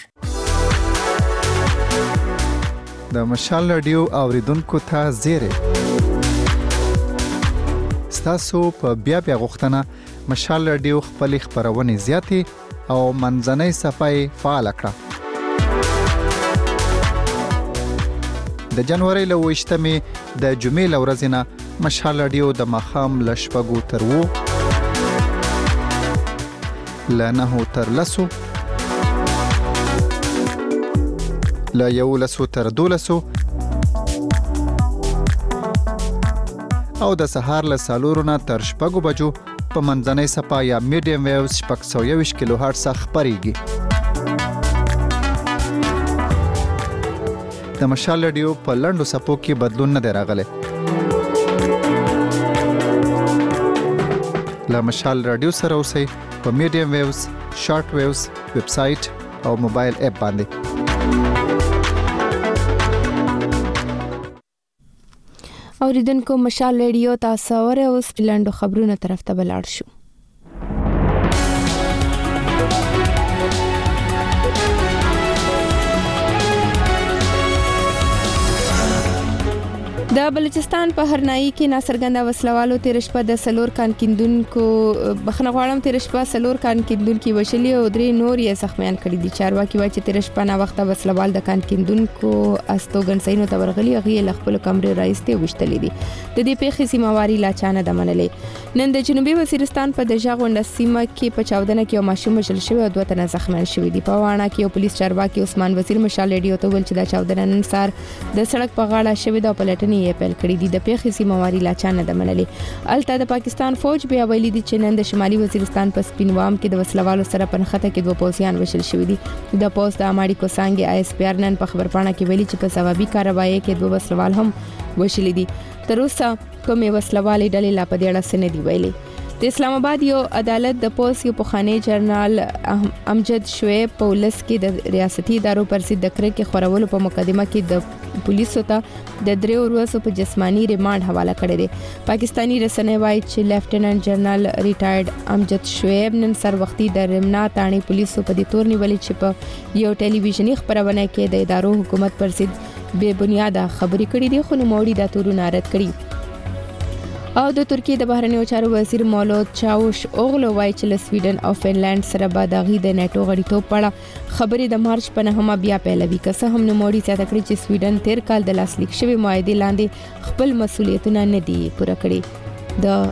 د مشال ریډیو اوریدونکو ته زیره ستاسو په بیا غوښتنه مشال ریډیو خپل خبرونه زیاتې او منځنۍ صفای فعال کړه. د جنوري له 28مې د جمعې له ورځې نه مشال ریډیو د مخام له شپږو تر 9 له 9 تر 10 له 11 تر 12 او د سهار له سالورونه تر شپږو بجو په منځنۍ صفا یا میډیم ویوز 620 کیلو هرتز خبريږي. د مشال ریډیو په لندو صفو کې بدلون نه راغلی. له مشال ریډیو سره اوسئ په میډیم ویوز، شارټ ویوز، ویب سټ او موبایل اپ باندې. اوریدونکو مشال ریډیو تاسو اوره اوس لندو خبرونه طرف ته بلاړ شو. د د بلوچستان په هرنايي کې ناڅرګنده وسلوالو تیر شپه د سلور کان کیندونکو بخنه غواړم تیر شپه سلور کان کیندونکو وشلي او درې نور یې زخمیان کړي دي. چارواکي وایي چې تیر شپه نا وخت وسلوال د کان کیندونکو استوګن سینو ته ورغلي غي له خپل کمرې راځته وشتلې دي. د دې پیښې سیمواري لا چانه د منلې. نن د جنوبي وزیرستان په دجا غونډه سیمه کې په چاودنه کې یو ماشوم وشل شوی او دوه تنه زخمیان شوي دي. په واڼه کې یو پولیس چارواکي عثمان وزیر مشال ریډیو ته ویل چې دا چاودنه نن سار د سړک په غاړه شوې ده او پلټنې یې پیل کړې دي. د پیښې سیمواري لا چانه د منلې. الته د پاکستان فوج بیا ویلي دي چې نن د شمالي وزیرستان په سپینوام کې د وسلوالو سره پنخته کې دوه پوځیان وشل شوي دي. د پوز د اماړي کوسانګي آی اس پی آر نن په خبرپاڼه کې ویلي چې په ثوابي کاروایی کې دوه وسلوال هم وشل دي. تر اوسه کومې وسلوالې ډلې لا په دې اړه څه نه دي ویلي. د اسلام آباد یو عدالت د پولیس یو پخوانی جنرال امجد شعیب په ولس کې د ریاستي ادارو پر ضد د کرکې خورولو په مقدمه کې د پولیسو ته د 3 ورځو په جسمانی ریماند حواله کړی دی. پاکستانی رسنۍ وایي چې لیفټیننټ جنرال ریټایرډ امجد شعیب نن سر وختي د رمنا تانی پولیسو په دې تور نیولې چې په یو ټلویزیونی خبرونه کې د ادارو حکومت پر ضد بے بنیاده خبرې کړې دي، خو نوموړي دا تورونه رد کړي. او د ترکیه د بهرنیو چارو وزیر مولود چاوش اوغلو وایي چې له سویډن او فنلند سره به د غي د نیټو غړیتوب پړه خبرې د مارچ په 9 بیا پیلوي. که څه هم نوموړي زیاته کړی چې سویډن تیر کال د لاسلیک شوی معاهدې لاندې خپل مسولیتونه نه دي پوره کړی. د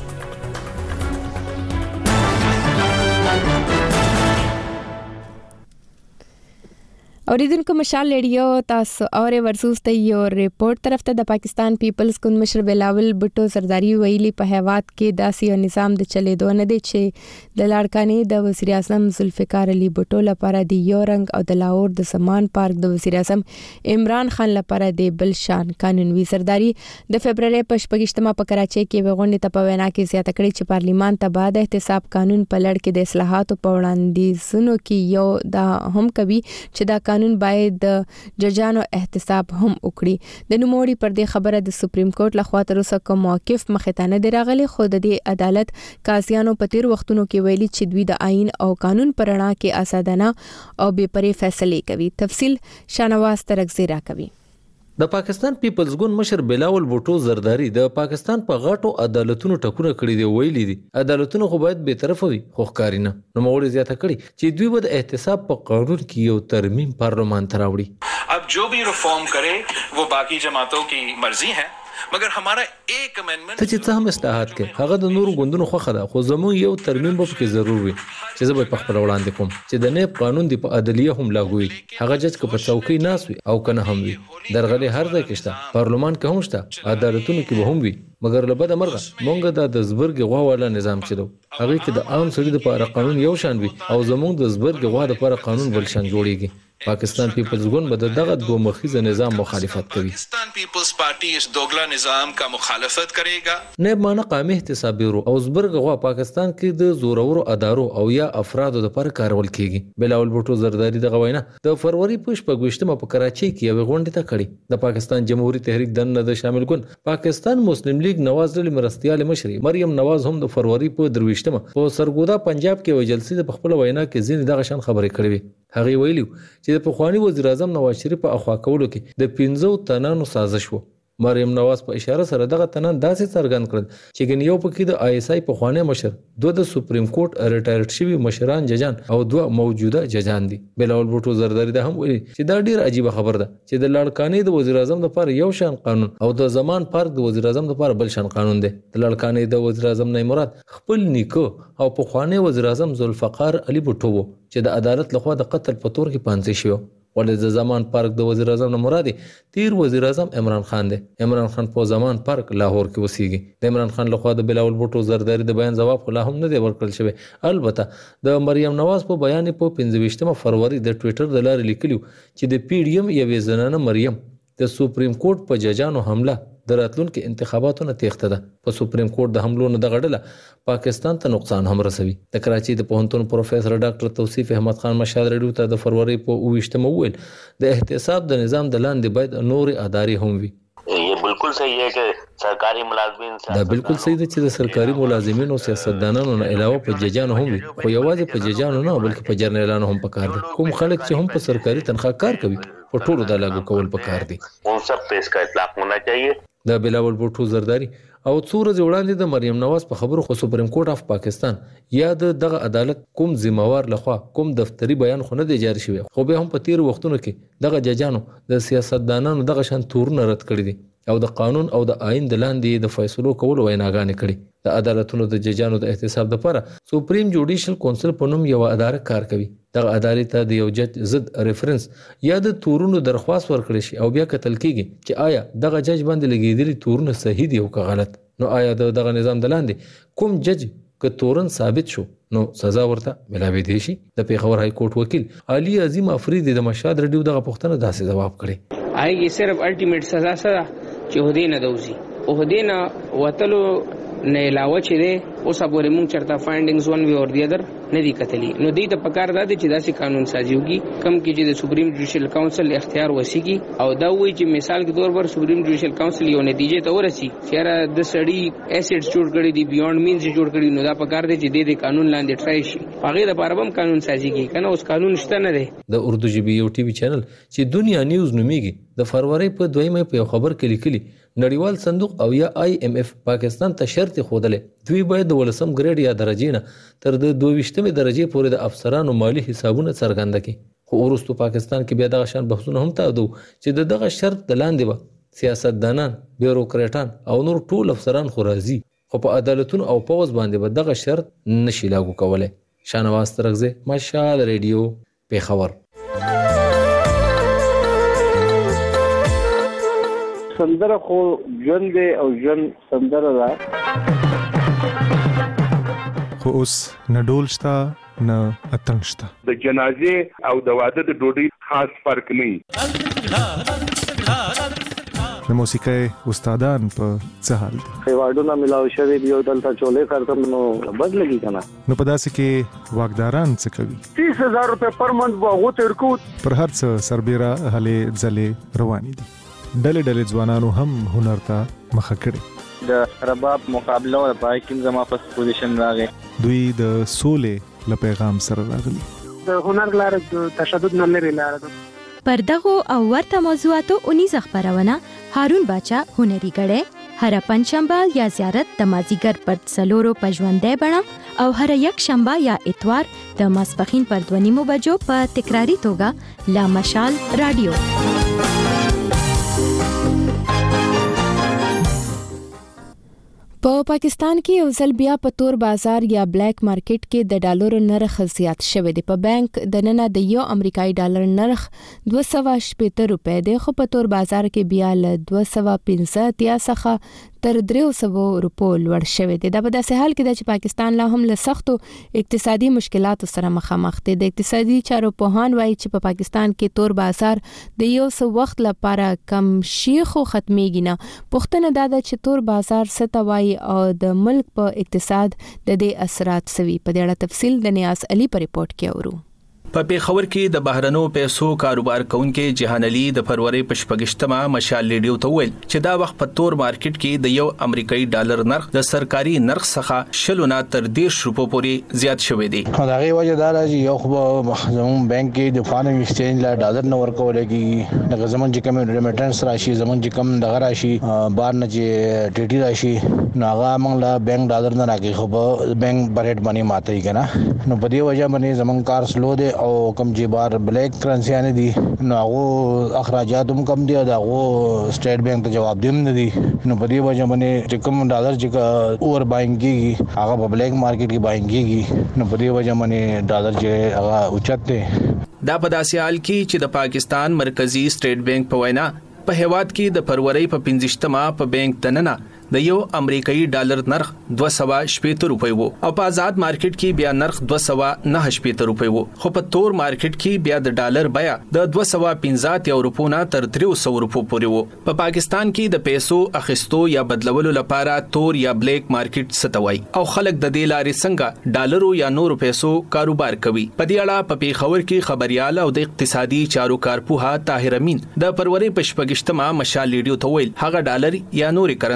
اوریدونکو مشال ریډیو تاسو اوري ورسوس ته یو ریپورت طرف ته د پاکستان پیپلز ګوند مشر بلاول بټو زرداری ویلي په هیواد کې داسې یو نظام د چلیدو نه دی چې د لاړکانې د وزیر اعظم ذوالفقار علي بټو لپاره د یو رنګ او د لاهور د سمان پارک د وزیر اعظم عمران خان لپاره د بل شان قانون وی. زرداری د فبرवरी په 28 په کراچۍ کې وغونډه ته په وینا کې زیاته کړې چې پارلیمان ته بعد احتساب قانون په لړ کې د اصلاحاتو په وړاندیزونو کې یو دا هم کوي چې دا قانون باید د ججانو احتساب هم وکړي. د نوموړي پر دې خبره د سپریم کورټ لخوا تر اوسه کوم موقف مخې ته نه دی راغلی، خو د دې عدالت قاضیانو په تیر وختونو کې ویلي چې دوی د آئین او قانون پر رڼا کې آزادانه او بې پرې فیصلې کوي. تفصیل شانواز ترکزی را کوي. د پاکستان پیپلز ګوند مشر بلاول بوټو زرداری د پاکستان په غاټو عدالتونو ټکونه کړی دی. ویلي دي عدالتونه خو باید به طرفه وي خو ښکارینه. نو موږ زیاته کړی چې دوی به د احتساب په قانون کې یو ترمیم پارلمان ته راوړي. अब जो भी रिफॉर्म करे वो बाकी जमातों की मर्जी है مگر हमारा एक امندمنت ته چې هم اصلاحات کې هغه د نورو ګوندونو خوخه ده، خو زموږ یو ترمیم به پکې ضرور وي چې زه به په خپل وړاندې کوم چې د نیب قانون دی په عدلیه هم لاګو وي. هغه جج که په چوکۍ ناس وي او کنه هم وي درغلي هر ځای کې شته، پارلمان کې هم شته، عدالتونو کې به هم وي. مګر له بده مرغه مونږ د زبرګ غوا والا نظام چلو هغه کې د عام سړي لپاره قانون یو شان وي او زموږ د زبرګ غوا لپاره قانون بل شان جوړیږي. پاکستان پیپلز ګوند به دغه دوه مخیزه نظام مخالفت کوي. پاکستان پیپلز پارٹی اس دوغلا نظام کا مخالفت کرے گا. نه مانه قامه احتساب بیرو او زبرګ غوا پاکستان کې د زورورو ادارو او یا افرادو لپاره کارول کیږي. بلاول بوټو زرداری دغه وینا د فروری په 28 په کراچۍ کې یو غونډه ته کړی. د پاکستان جمهوریت تحریک دنه د شامل ګوند پاکستان مسلم لیگ نواز ډلې مرستيال مشر مریم نواز هم د فروری په 23 په سرګودا پنجاب کې وجلسې د خپل وینا کې ځین دغه شان خبرې کړې. هغه ویلو چې د پخوانی وزیر اعظم نواز شریف په اخوا کولو کې د 15 تنانو سازش وو. مریم نواز په اشاره سره دغه تنان داسې څرګند کړل چې ګن یو پکې د آی اس آی په خوانه مشر، دوه د سپریم کورټ ریټایرډ شوی مشران ججان او دوه موجوده ججان دي. بلاول بوټو زرداری ده هم ویلي چې دا ډیر عجیب خبر ده چې د لاړکانې د وزیر اعظم لپاره یو شان قانون او د زمان پارک د وزیر اعظم لپاره بل شان قانون دی. د لاړکانې د وزیر اعظم نه مراد خپل نیکو او په خوانه وزیر اعظم ذوالفقار علي بوټو چې د عدالت لخوا د قتل په تور کې پانځي شو. ولې د زمان پارک د وزیر اعظم نه مراد تیر وزیر اعظم عمران خان دی. عمران خان په زمان پارک لاهور کې وسیږي. د عمران خان لخوا د بلاول بوټو زرداری د بیان جواب خو لا هم نه دی ورکړل شوی. البته د مریم نواز په بیان په 25 فروری د ټوئیټر د لارې لیکلو چې د پی ډی ایم یوې زنانه مریم د سپریم کورټ په ججانو حمله د راتلونکو انتخاباتو نه تېښته ده. په سپریم کورټ د حملو نه دغه ډله پاکستان ته نقصان هم رسوي. د کراچۍ د پوهنتون پروفیسور ډاکټر توصیف احمد خان مشال ریډیو ته د فروری په 28 وویل د احتساب د نظام د لاندې باید نور ادارې هم وي. یہ بالکل صحیح ہے کہ سرکاری ملازمین دا بالکل صحیح ده چې د سرکاري ملازمینو سیاستدانانو نه علاوه په ججانو هم وي، خو یوازې په ججانو نه بلکې په جرنیلانو هم پکار دي. کوم خلک چې هم په سرکاري تنخواه کار کوي په ټولو دا لاګو کول پکار دي. ان سب پہ اس کا اطلاق ہونا چاہیے. د بلاول بوټو زرداری او څو ورځې وړاندې د مریم نواز په خبرو خو سپریم کورټ اف پاکستان یا دغه عدالت کوم ذمہوار لخوا کوم دفتری بیان خو نه دی جاری شوی، خو به هم په تیر وختونو کې دغه ججانو د سیاستدانانو دغه شان تورونه رد کړی دي او د قانون او د آئین د لاندې د فیصلو کولو ویناګانې کړي. د عدالتونو د ججانو د احتساب لپاره سپریم جوډیشل کونسل په نوم یو اداره کار کوي. دغه عدالت ته د یو جج ضد ریفرنس یا د تورونو درخواست ورکړي شي او بیا کتل کیږي چې آیا دغه جج باندې لګیدلي تورونه صحیح دي او که غلط. نو آیا دغه نظام د لاندې کوم جج که تورن ثابت شو نو سزا ورته ملاوي دي شي. د پیښور های کورټ وکیل علي عظیم افریدي د مشهد رډیو دغه پوښتنه داسې جواب کړي. آی صرف الټیمیټ سزا سره چې هدي نه دوزي او هدي نه وتلو نه علاوه چې ده اوس پورې مونږ چرته فایندینګز ون وی اور دی ادر نه دي کتلی. نو دې ته پکار دا چې داسې قانون سازي وږي کم کې چې د سپریم جوډیشل کونسل اختیار وسیږي او دا وایي چې مثال کے طور پر سپریم جوډیشل کونسل یو نتیجې ته ورسي چې د سړی ایسټ جوړ کړی دی بیونډ مینز جوړ کړی نو دا پکار دی چې د قانون لاندې ټرای شي هغه د پاره هم قانون سازي کوي کنه اوس قانون شته نه دی. د اردو ژبې یو ټي وي چینل چې دنیا نیوز نومیږي د فروری په 2 په خبر کې لیکلي نړیوال صندوق او یا IMF پاکستان ته شرط خوده دوی باید د ولسم ګریډ یا درجه نه تر د 22مه درجه پورې د افسرانو مالی حسابونه څرګند کړي. خو ورستو پاکستان کې بیا دغه شان بحثونه هم تاودو چې دغه شرط د لاندې به سیاستدانان، بیوروکراټان او نور ټول افسران خو راځي خو په عدالتونو او پوز باندې به دغه شرط نشي لاګو کولای. شانواز ترغزه مشال ریډیو پیښور. سندره خو ژوند او ژوند سندره ده خو اوس نه ډول شته نه اتنګ شته. د جنازې او د واده د ډوډۍ خاص فرق نه. د موسیقۍ استادان په څه حال دي؟ ایوارډونه ملاو شوی دی او دلته چولې کارتم نو بد لګي کنه. نو په داسې کې واګداران څه کوي؟ 30,000 روپے پر منت وغو ترکو پر هر څه سربېره هلې ځلې روانې دي. ډلې ډلې ځوانانو هم هنر ته مخه کړي. د رباب مقابله او پای کې زما په پوزیشن راغی. دوی د سولې له پیغام سره راغلي. د هنر لاره د تشدد نه لري لاره ده. پر دغه او ورته موضوعاتو 19 خبرونه هارون باچا هنري غړې هر پنځشنبه یا زیارت د مازیګر پر څلورو پژوندې بڼه او هر یک شنبه یا اتوار د ماسپخین پر 2:30 بجو په تکراری توګه لا مشال رادیو. په پاکستان کې یو ځل بیا په تور بازار یا بلیک مارکیټ کې د ډالرو نرخ زیات شوی دی. په بانک د نن د یو امریکایي ډالر نرخ 280 روپے دی خو په تور بازار کې بیا ل 215 څخه تر 300 روپو لوړ شوی دی. دا په داسې حال کې چې پاکستان لا هم له سختو اقتصادي مشکلاتو سره مخامخ دی. د اقتصادي چارو پوهان وایي چې په پاکستان کې تور بازار د یو څه وخت لپاره کم شیخ او ختميږي نه. پښتنه دا ده چې تور بازار ستوي او د ملک په اقتصاد د دې اثرات سوي. په دې اړه تفصیل د نیاز علي په ریپورت کې اورو. په پیښور کې د بهرنو پیسو کاروبار کوونکي جهان علي د فروری په 28مه مشال ریډیو ته ویل چې دا وخت په تور مارکیټ کې د یو امریکایي ډالر نرخ د سرکاري نرخ څخه 20 نه تر 10 روپو پورې زیات شوی دی. دا غي وجه دا راځي یو خو زمون بانک کې د فارن ایکسچینج لا ډالر نه ورکول کېږي. د زمون چې کوم ریمیټنس راشي زمون چې کوم دغه راشي بار نه چې ټي ټي راشي نو هغه موږ لا بانک ډالر نه راکې خو په بانک بریټ باندې ماته کیږي نو په دې وجه باندې زمون کار سلو دی او کم چې بار بلیک کرنسي نه دي نو هغه اخراجات هم کم دي او هغه سټیټ بانک ته جواب دیم نه دي نو په دې وجه باندې چې کوم ډالر چې اور باینګ کیږي هغه په بلیک مارکیټ کې باینګ کیږي نو په دې وجه باندې ډالر چې هغه اوچت دي. دا په داسې حال کې چې د پاکستان مرکزی سټیټ بانک په وینا په هیواد کې د فروری په 15مه په بانک دننه د یو امریکایي ډالر نرخ 280 روپۍ وو او په آزاد مارکیټ کې بیا نرخ 290 روپۍ وو خو په تور مارکیټ کې بیا د ډالر بیا د 215 روپو نه تر 300 روپو پورې وو. په پاکستان کې د پیسو اخیستو یا بدلولو لپاره تور یا بلیک مارکیټ ستوي او خلک د دې لارې څنګه ډالرو یا نورو پیسو کاروبار کوي. په دې اړه په پیښور کې خبريال او د اقتصادي چارو کارپوها طاهر امین د فروری په 28مه مشال ریډیو ته ویل هغه ډالر یا نوري کرنسي چې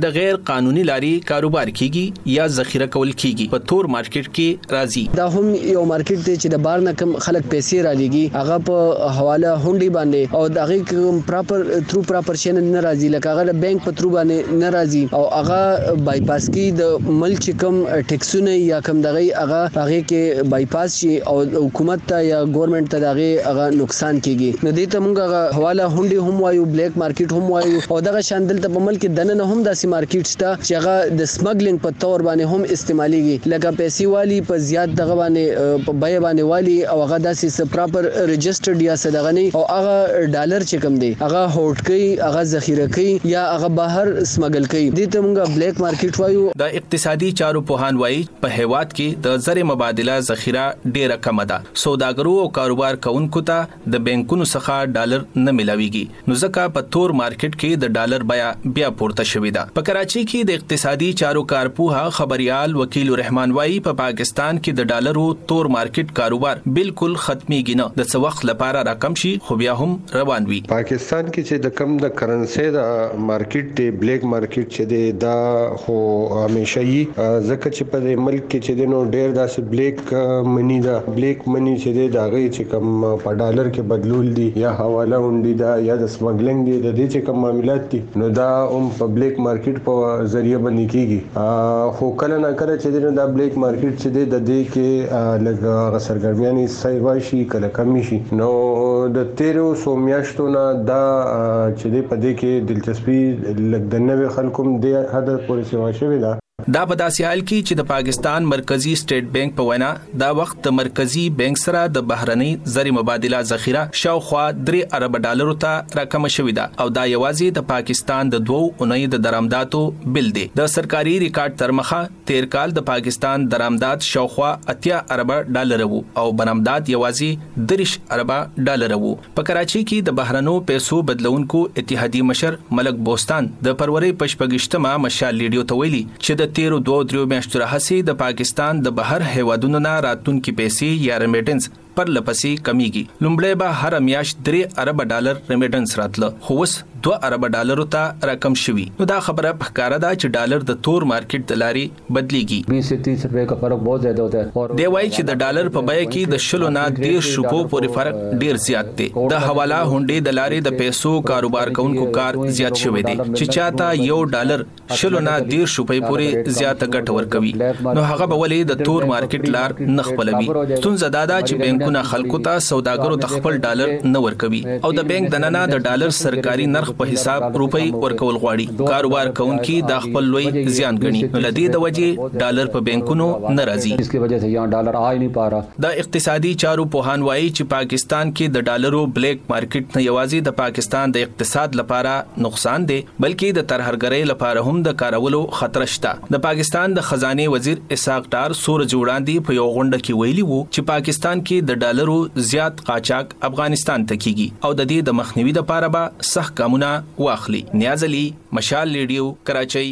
چې د غیر قانوني لاري کاروبار کیږي یا ذخیره کول کیږي په تور مارکیټ کې راځي. دا هم یو مارکیټ دی چې د بار نه کم خلک پیسې را لګي هغه په حواله هونډي باندې او دغه کوم پراپر شین نه راځي لکه هغه بانک په ترو باندې نه راځي او هغه بایپاس کی د ملک کم ټیکسونه یا کم دغه هغه کې بایپاس شي او حکومت ته یا ګورنمنت ته دغه هغه نقصان کیږي. نو دې ته موږ حواله هونډي هم وایو بلیک مارکیټ هم وایو او دغه شاندل ته په ملک دنه هم داسې مارکیټ شته چې هغه د سمګلینګ په تور باندې هم استعماليږي لکه پیسې والی په زیات دغه باندې په بای باندې والی او هغه داسې پراپر ريجسترډ یا صدغني او هغه ډالر چې کم دی هغه هوټ کوي هغه ذخیره کوي یا هغه بهر سمګل کوي. دې ته موږ بلیک مارکیټ وایو. د اقتصادي چارو پوهان وایي په هیواد کې د زر مبادله ذخیره ډیره کم ده. سوداګرو او کاروبار کوونکو ته د بانکونو څخه ډالر نه ملاويږي نو ځکه په تور مارکیټ کې د ډالر بیا پورته شوې ده. په کراچي کې د اقتصادي چارو کارپوه خبريال وکیل رحمان وایي په پاکستان کې د ډالرو تور مارکیټ کاروبار بالکل ختميږي نه د څه وخت لپاره راکم شي خو بیا هم روان وي. پاکستان کې چې د کم د کرنسي د مارکیټ دی بلیک مارکیټ چې دی دا خو همیشه یي ځکه چې په ملک کې چې نو ډېر داسې بلیک منی دا بلیک منی چې دی دا غي چې کم په ډالر کې بدلول دي یا حواله هونډي دا یا د سمګلینګ دی د دې چې کوم معاملات دي نو دا په بلیک مارکیټ په ذریعہ باندې کیږي. خو کله نه کله چې دا بلیک مارکیټ چې دی د دې کې لږ سرګرمیانې صحیح شي کله کم شي نو د 1300 میاشتو نه دا چې د پدې کې دلچسپي لږ د نوې خلکو د حد پورې سیوا شوی دا. دا په داسې حال کې چې د پاکستان مرکزی سټیټ بانک په وینا دا وخت د مرکزی بانک سره د بهرنۍ زر مبادله ذخیره شاوخوا 3 ارب ډالرو ته راکم شوې ده او دا یوازې د پاکستان د 2 اونۍ د درآمداتو بل دی. د سرکاري ریکارډ تر مخه 13 کال د پاکستان درآمدات شاوخوا 80 ارب ډالر وو او برآمدات یوازې 30 ارب ډالر وو. په کراچي کې د بهرنو پیسو بدلونکو اتحادیې مشر ملک بوستان د فروری پشپګشتمه مشال لیډیو ته ویلي چې د 13 میاشتو راهسي د پاکستان د بهر هیوادونو نه راتونکو پیسې یا ریمیټنس پر لپسې کمیږي. لومړی به هر میاشت 3 ارب ډالر ریمیټنس راتله خو اوس 2 ارب ډالر ته راکم شوی. نو دا خبره په ښکارا ده چې ډالر د تور مارکیټ د لاري بدليږي. 20 से 30 रुपए का फर्क बहुत ज्यादा होता है और دی وایي چې د ډالر په بیه کې د شلو نه 10 روپو پورې فرق ډیر زیات دی. د حواله هونډي د لاري د پیسو کاروبار کوونکو کار زیات شوی دی چې چاته یو ډالر شلو نه 10 روپے پورې زیات ګټ ورکوي نو هغه به ولې د تور مارکیټ لار نه خپلوي. ستونزه دا ده چې بانکونه خلکو ته سوداګرو ته خپل ډالر نه ورکوي او د بانک دننه د ډالر سرکاري نرخ په حساب روپۍ ورکول غواړي. کاروبار کوونکي د خپل لوی زیان ګڼي نو لدی د وجې ډالر په بانکونو نه راځي. इसकी वजह से यहाँ डॉलर आ ही नहीं पा रहा. د اقتصادي چارو پوهان وایي چې پاکستان کې د ډالرو بلیک مارکیټ نه یوازې د پاکستان د اقتصاد لپاره نقصان دی بلکې د ترهګرۍ لپاره هم د کارولو خطر شته. د پاکستان د خزانه وزیر اسحاق ډار سور جوړاندې په یو غونډه کې ویلي وو چې پاکستان کې د ډالرو زیات قاچاق افغانستان ته کیږي او د دې د مخنیوي لپاره به سخت ګامونه واخلي. نیاز علي مشال لیډیو کراچۍ.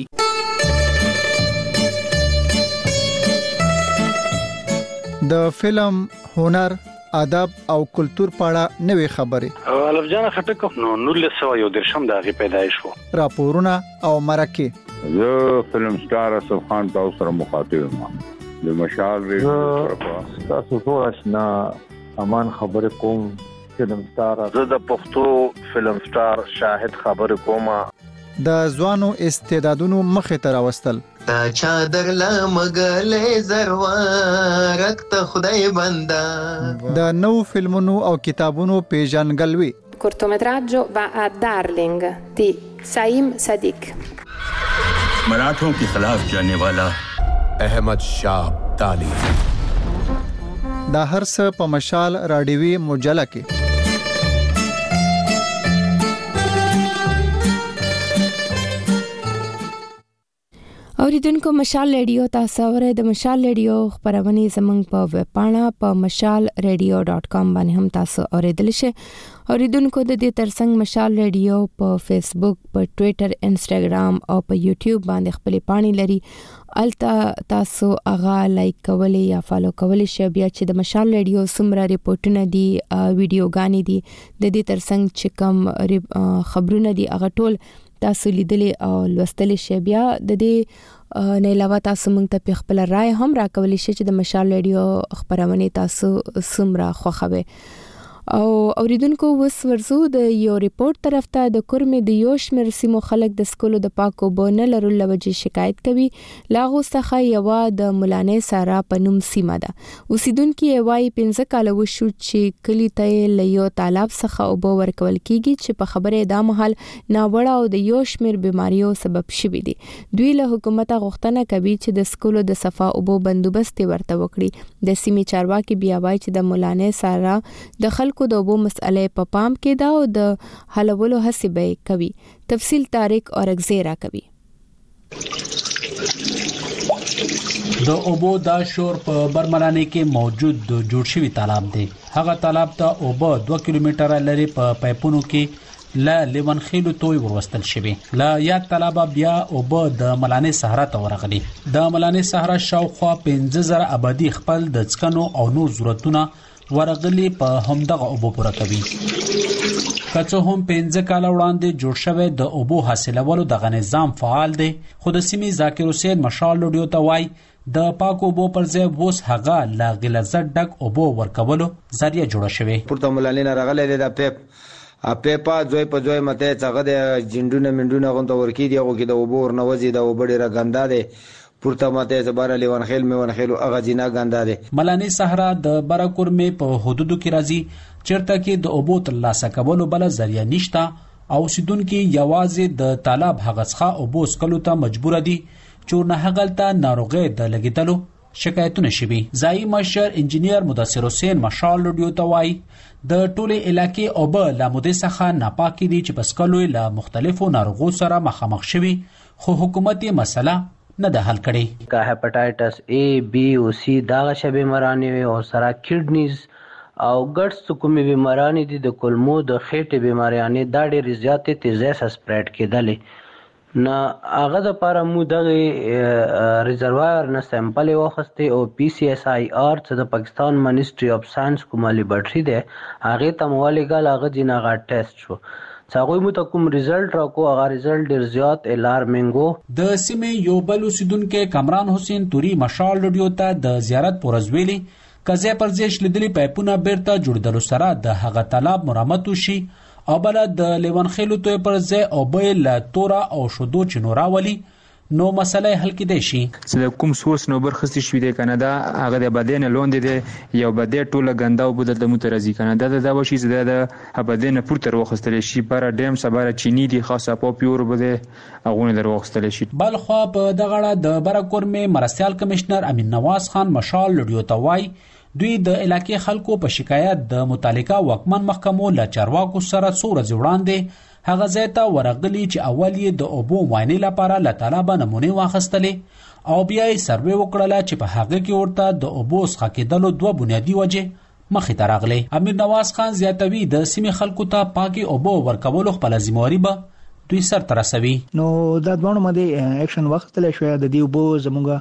د فلم هنر ادب او کلچر پاړه نوې خبره الف جان خټک نو 1913 د غي پیدایش وو. راپورونه او مرکه زه فلم سٹار اسف خان تاسو سره مخاطب یم. د مشال ریډیو تاسو ټول آشنا امان خبر کوم فلم سٹار زه د پښتو فلم سٹار شاهد خبر کوم. د ځوانو استعدادونو مخه تر واستل تا چادر لا مګلې زروارک ته خدای بندا. د نو فلمونو او کتابونو پیژنګلوي. cortometraggio va a Darling di Saim Sadiq. मराठों के खिलाफ जाने वाला अहमद शाह अब्दाली. دا هر څه په مشال راډیوي مجله کې. اوریدونکو مشال ریډیو تاسو ورته د مشال ریډیو خبرونه زمنګ په ویب پاڼه په mashalradio.com باندې هم تاسو اوریدل شئ. اوریدونکو د دې ترڅنګ مشال ریډیو په فیسبوک، په ټوئیټر، انسټاګرام او په یوټیوب باندې خپل پاڼې لري. الته تاسو هغه لایک کولی یا فالو کولی شئ. بیا چې د مشال ریډیو سمره ریپورتونه دي، ویډیوګانې دي، د دې ترڅنګ چې کوم خبرونه دي هغه ټول تاسو لیدلې او لوستلې شی بیا د دې نه علاوه تاسو موږ ته خپل رائے هم راکولی شئ چې د مشال رادیو خبرونه تاسو سمرا خوښوي او اوریدونکو وس ورزو د یو ریپورت طرف ته د کورمې د یو شمېر سیمو خلک د سکولو د پاکو بونه لرلو لوجه شکایت کوي لاغو څخه یو د مولانې سارا پنوم سیمه ده اوسیدونکو یوای 15 کال وشو چې کلی ته لیو طالب څخه او بو ورکول کیږي چې په خبره د محل ناوړه او د یو شمېر بیماریو سبب شوي دي دوی له حکومت غوښتنه کوي چې د سکولو د صفا او بو بندوبست ورته وکړي د سیمې چارواکي بیا وایي چې د مولانې سارا د کو د وبو مسئله په پام کې دا او د حلولو هڅه به کوي تفصیل طارق اور اگزیرا کوي د اوبو دا شور په برملانه کې موجود د جوړ شوی تالاب دی هغه تالاب ته اوبو 2 کیلومتره لري په پایپونو کې لا لیوان خېلو توي ورستل شوی لا یاد تالاب بیا اوبو د ملانه صحرا ته ورغلي د ملانه صحرا شاوخوا 15000 آبادی خپل د څکنو او نو ضرورتونه ورغلی په همدغه اوبو پوره کوي کڅو هم 15 کال وړاندې جوړ شوی د اوبو حاصلولو دغه نظام فعال دی خو د سیمې ذاکر حسین مشال لوډیو ته وای د پاکو اوبو پر ځای ووس هغه لا غلزه ډک اوبو ورکولو ذریعہ جوړ شوی پورته ملالینه راغلی د پیپا زوی په زوی مته څنګه د جندونه منډونه غونډه ورکی دی او کې د اوبو ورنوځي د اوبړي را ګندا دی پورته ماته زبر لیوان خیل میوان خیل اغه جنا ګندا دي ملانی صحرا د برکور می په حدودو کې راځي چیرته کې د اوبو ترلاسه کولو بل ذریعہ نشتا او سیدونکو یوازې د طالب هغسخه اوبو سکلو ته مجبور دي چې نه هغلته ناروغه د لګیدلو شکایتونه شوي ځای مشر انجنیر مدثر حسین مشال لوډیو توای د ټوله علاقې اوبه لامده څخه ناپاکي دي چې پسکلو له مختلفو ناروغو سره مخامخ شوي خو حکومت یې مسله نه ده حل کړي کا هپاتایټس A B او C دا شبه مرانی او سره کډنیز او ګټس کومې بیمارانی دي د کولمو د خېټې بیماریانه دا ډېر زیاتې تیزه سپریډ کېدلې نه هغه د لپاره مو د ریزرویر نه سیمپل واخسته او PCSIR چې د پاکستان منیسټری اف ساينس کومه لیبرټری ده هغه تموالي ګل هغه جنغه ټیسټ شو څاغوی مو ته کوم ریزلټ راکو هغه ریزلټ ډیر زیات الارمینګو د سیمې یو بل اوسیدونکو کمران حسین توري مشال لوډیو ته د زیارت پورزویلی کزه پرځش لیدلی پایپونه بیرته جوړدلو سره د هغه طلب مرامت وشي او بل د لیوان خېلو ته پرځه او بیل تورا او شودو چنوراولي نو مسله حل کېدای شي چې کوم سوس نو برخصتي شوې د کاناډا هغه د بدن لوند دي یو بده ټوله غندا او بدل د مترازي کاناډا د وشي چې د بدن پورتر وخستل شي پر ډیم سباره چینی دي خاصه په پیور بده اغونه در وخستل شي بل خو په دغه د برکور می مرستيال کمشنر امین نواز خان مشال لډیو توای دوی د علاقې خلکو په شکایت د متعلقه وکمن محکمو له چارواکو سره څوره وړاندې هغه ځای ورغلی چې اول یې د اوبو وایي لپاره له طالبان نمونه واخستلې او بیا یې سروې وکړه چې په هغه کې ورته د اوبو څخه کېدلو دوه بنیادی وجه مخې ته راغلي امیر نواز خان زیاتوي د سیمې خلکو ته پاکي اوبو ورکولو خپل ذمہواری به دوی سر ترسوي نو دا دوه باندې اکشن وخت له شوی د دیو بو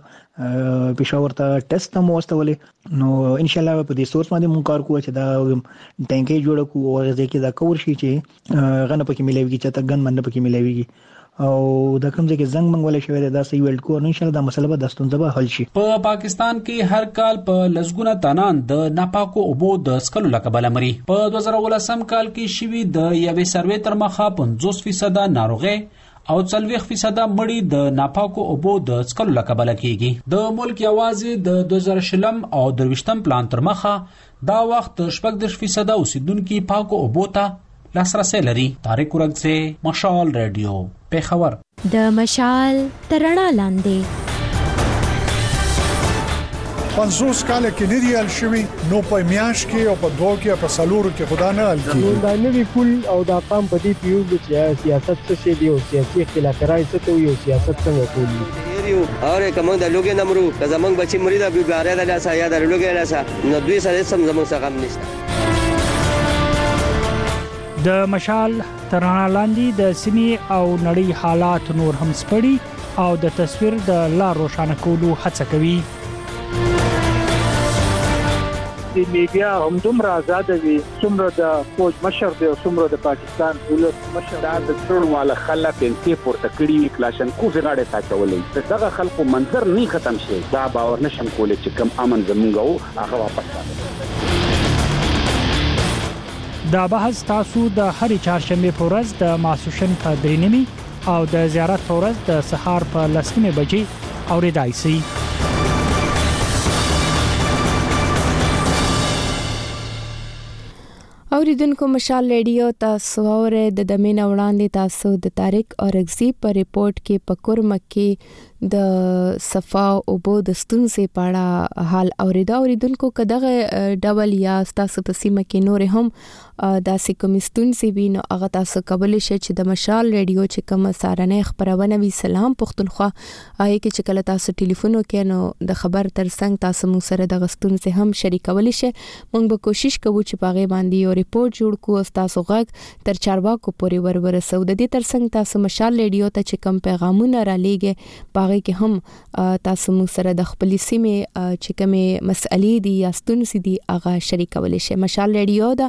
زموږه پېښور ته ټیسټ هم واستولې نو ان شاء الله په دې سورس باندې مونږ کار کوو چې دا ټانکې جوړ کوو او ځکه دا کور شي چې غنه پکې ملويږي چې تا ګن منډه پکې ملويږي او د کوم ځای کې زنګ منګول شوی دا سې ویلډ کو ان شاء الله دا مسله به د ستونزه به حل شي په پاکستان کې هر کال په لسګونه تنان د ناپاکو اوبو د سکلو لقب لمري په 2018 کال کې شوی د یوې سروې تر مخه 50% ناروغه او 40% مړی د ناپاکو اوبو د سکلو لقب لکېږي د ملک یوازې د 2020 او 2023 پلان تر مخه دا وخت 40% اوسیدونکو پاکو اوبو ته لاسرسي لري طارق ورغزه مشال رادیو پیښور د مشال ترڼا لاندې 50 کال کې نیریال شوی نو په میاش کې او په دوه کې په سالورو کې خدا نه حل کیږي دا نوی کول او دا قام په دې پیو چې سیاست څه شي دی او سیاسي اختلاف راځي څه یو سیاست څنګه کولی اور کوم د لوګي نمرو که زمنګ بچي مریدا بیګاره د لاسه یا د لوګي لاسه نو دوی سره سم زمنګ څخه هم نشته د مشال ترڼا لاندې د سیمې او نړۍ حالات نور هم سپړي او د تصویر د لار روښانه کولو هڅه کوي د میډیا همدومره آزاد وي څومره د فوج مشر دی او څومره د پاکستان ولس مشر دا د ټول والا خلک انتي پورته کړی کلاشنکوف غاړه تا چولې دغه خلکو منظر نه ختم شي دا باور نشم کولای چې کم امن زمونږ هغه واپس راځي. دا بحث تاسو د هرې چهارشنبه په ورځ د ماسوشن په 3 او د زیارت په ورځ د سهار په 10 بجې اوریدای شئ. اوریدونکو مشال ریډیو تاسو اوره د دمینه وړاندې تاسو د طارق اورغزي په ریپورت کې پکور مکه د صفا او بو د ستونزې پاړه حال اوریدونکو کداغه ډبل یا تاسو په سیمه کې نور هم د سیکومستون سی وینو هغه تاسو قبول شي چې د مشال ریډیو چې کوم سارنه خبرونه وی سلام پښتونخوا آی کې چې کله تاسو ټلیفون وکړئ نو د خبر ترڅنګ تاسو مو سره د غستون سه هم شریکول شي. موږ به کوشش کوو چې پاغه باندې یو ریپورت جوړ کوو تاسو غږ تر چارواکو پورې ورسو. د دې ترڅنګ تاسو مشال ریډیو ته چې کوم پیغامونه را لېږي پاغه کې هم تاسو مو سره د خپل سیمه چې کومه مسئلې دي یا ستونزې دي هغه شریکول شي. مشال ریډیو دا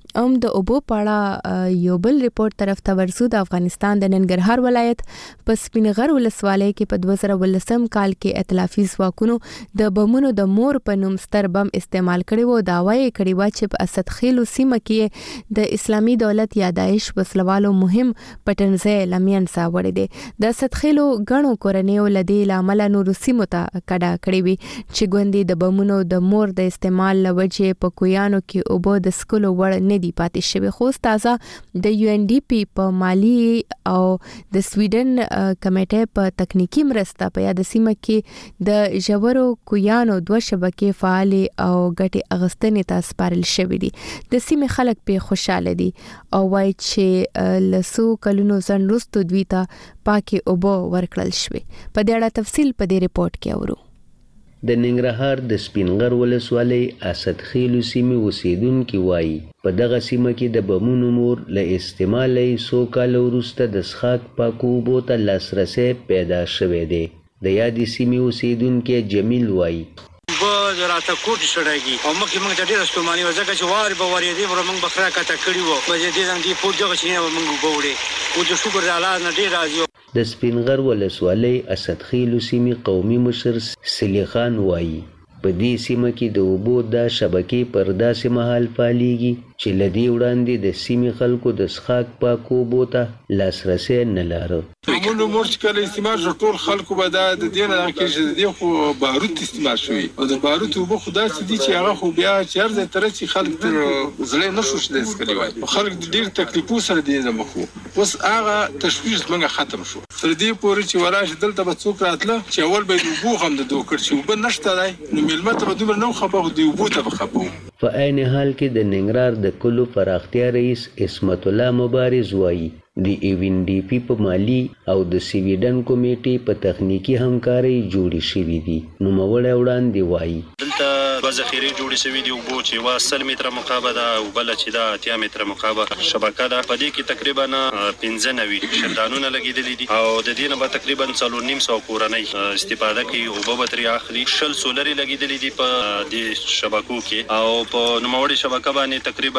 د اوبو پاړه یو بل ریپورت طرف ته ورسو. د افغانستان د ننګرهار ولایت په سپینغر ولسوالۍ کې په 2018 کال کې ائتلافي ځواکونو د بمونو د مور په نوم ستر بم استعمال کړي وو. داوی کړي و چې په اسدخیلو سیمه کې د اسلامي دولت یا داعش وسلوالو مهم پټنځای لمین سا وړي دي. د اسدخیلو غنو کورنیو لدی لامل نور سیمه ته کډا کړي وي چې ګوندې د بمونو د مور د استعمال لوجه په کویانو کې اوبو د سکولو وړ نه دی پاتې شوی. خو تازه د یو ان ډی پی په مالی او د سویډن کمیټه په تکنیکی مرسته په یاد سیمه کې د جوړو کویانو 2 شبکې فعال او ګټي اغستنې ته سپارل شوې دي. د سیمه خلک په خوشاله دي او وایي چې لسو کلونو ځنرستو دوی ته پاکي اوبو ورکړل شوی. په دې اړه تفصیل په دې ریپورت کې اورو. د ننګرهار د سپینغر ولسوالۍ اسدخیلو سیمې اوسیدونکي وایي په دغه سیمه کې د بمونو مور له استعماله څو کاله وروسته د څښاک پاکو اوبو ته لاسرسی پیدا شوی دی. د یادې سیمې اوسیدونکی جمیل وایي راته کوټ شړایږي او مخکې موږ ته ډېره ستوماني وه ځکه چې وارې به ورېدې به موږ به خره کته کړي وو په دې دې پوټ دغه چینې به موږ اوبه وړې او د شکر د الله نه ډېر راضي وو. د سپینغر ولسوالۍ اسدخیلو سیمې قومي مشر سلی خان وایي په دې سیمه کې د اوبو دا شبکې پر داسې مهال فعالېږي چې له دې وړاندې د سیمې خلکو د څښاک پاکو اوبو ته لاسرسی نه لاره. بمونو مور چې کله استعمال شو ټول خلکو به دا د دې نه کې چې د دې خو باروت استعمال شوي او د باروت اوبه خو داسې دي چې هغه خو بیا چې هر ځای ته رسي خلک تر زړه نه شو چې څښلی وای. خلک ډېر تکلیفو سره دې نه مخ وو. اوس هغه تشویش زموږ ختم شو تر دې پورې چې وراشي دلته به څوک راتله چې اول به د اوبو غم د دوکړ چې اوبه نشته دی نو مېلمه ته به دومره نه خپه د اوبو ته به خپه. په عین حال کې د ننګرهار د کلو پراختیا رئیس عصمت الله مبارز وایي د ایوین ډی پی په مالی او د سویډن کمیټې په تخنیکی همکاري جوړې شوې دي. نوموړی وړاندې وایي دلته دوه ذخیرې جوړې شوې دي اوبو چې 100 متره مکعب ده او بل چې دا 80 متره مکعب شبکه ده. په دې کې تقریبا 95 شردانونه لګېدلې دي او د دې نه به تقریبا 4.5 کورنۍ استفاده کوي. اوبه به ترې اخلي. 60 سولرې لګېدلې دي په دې شبکو کې او په نوموړې شبکه باندې تقریبا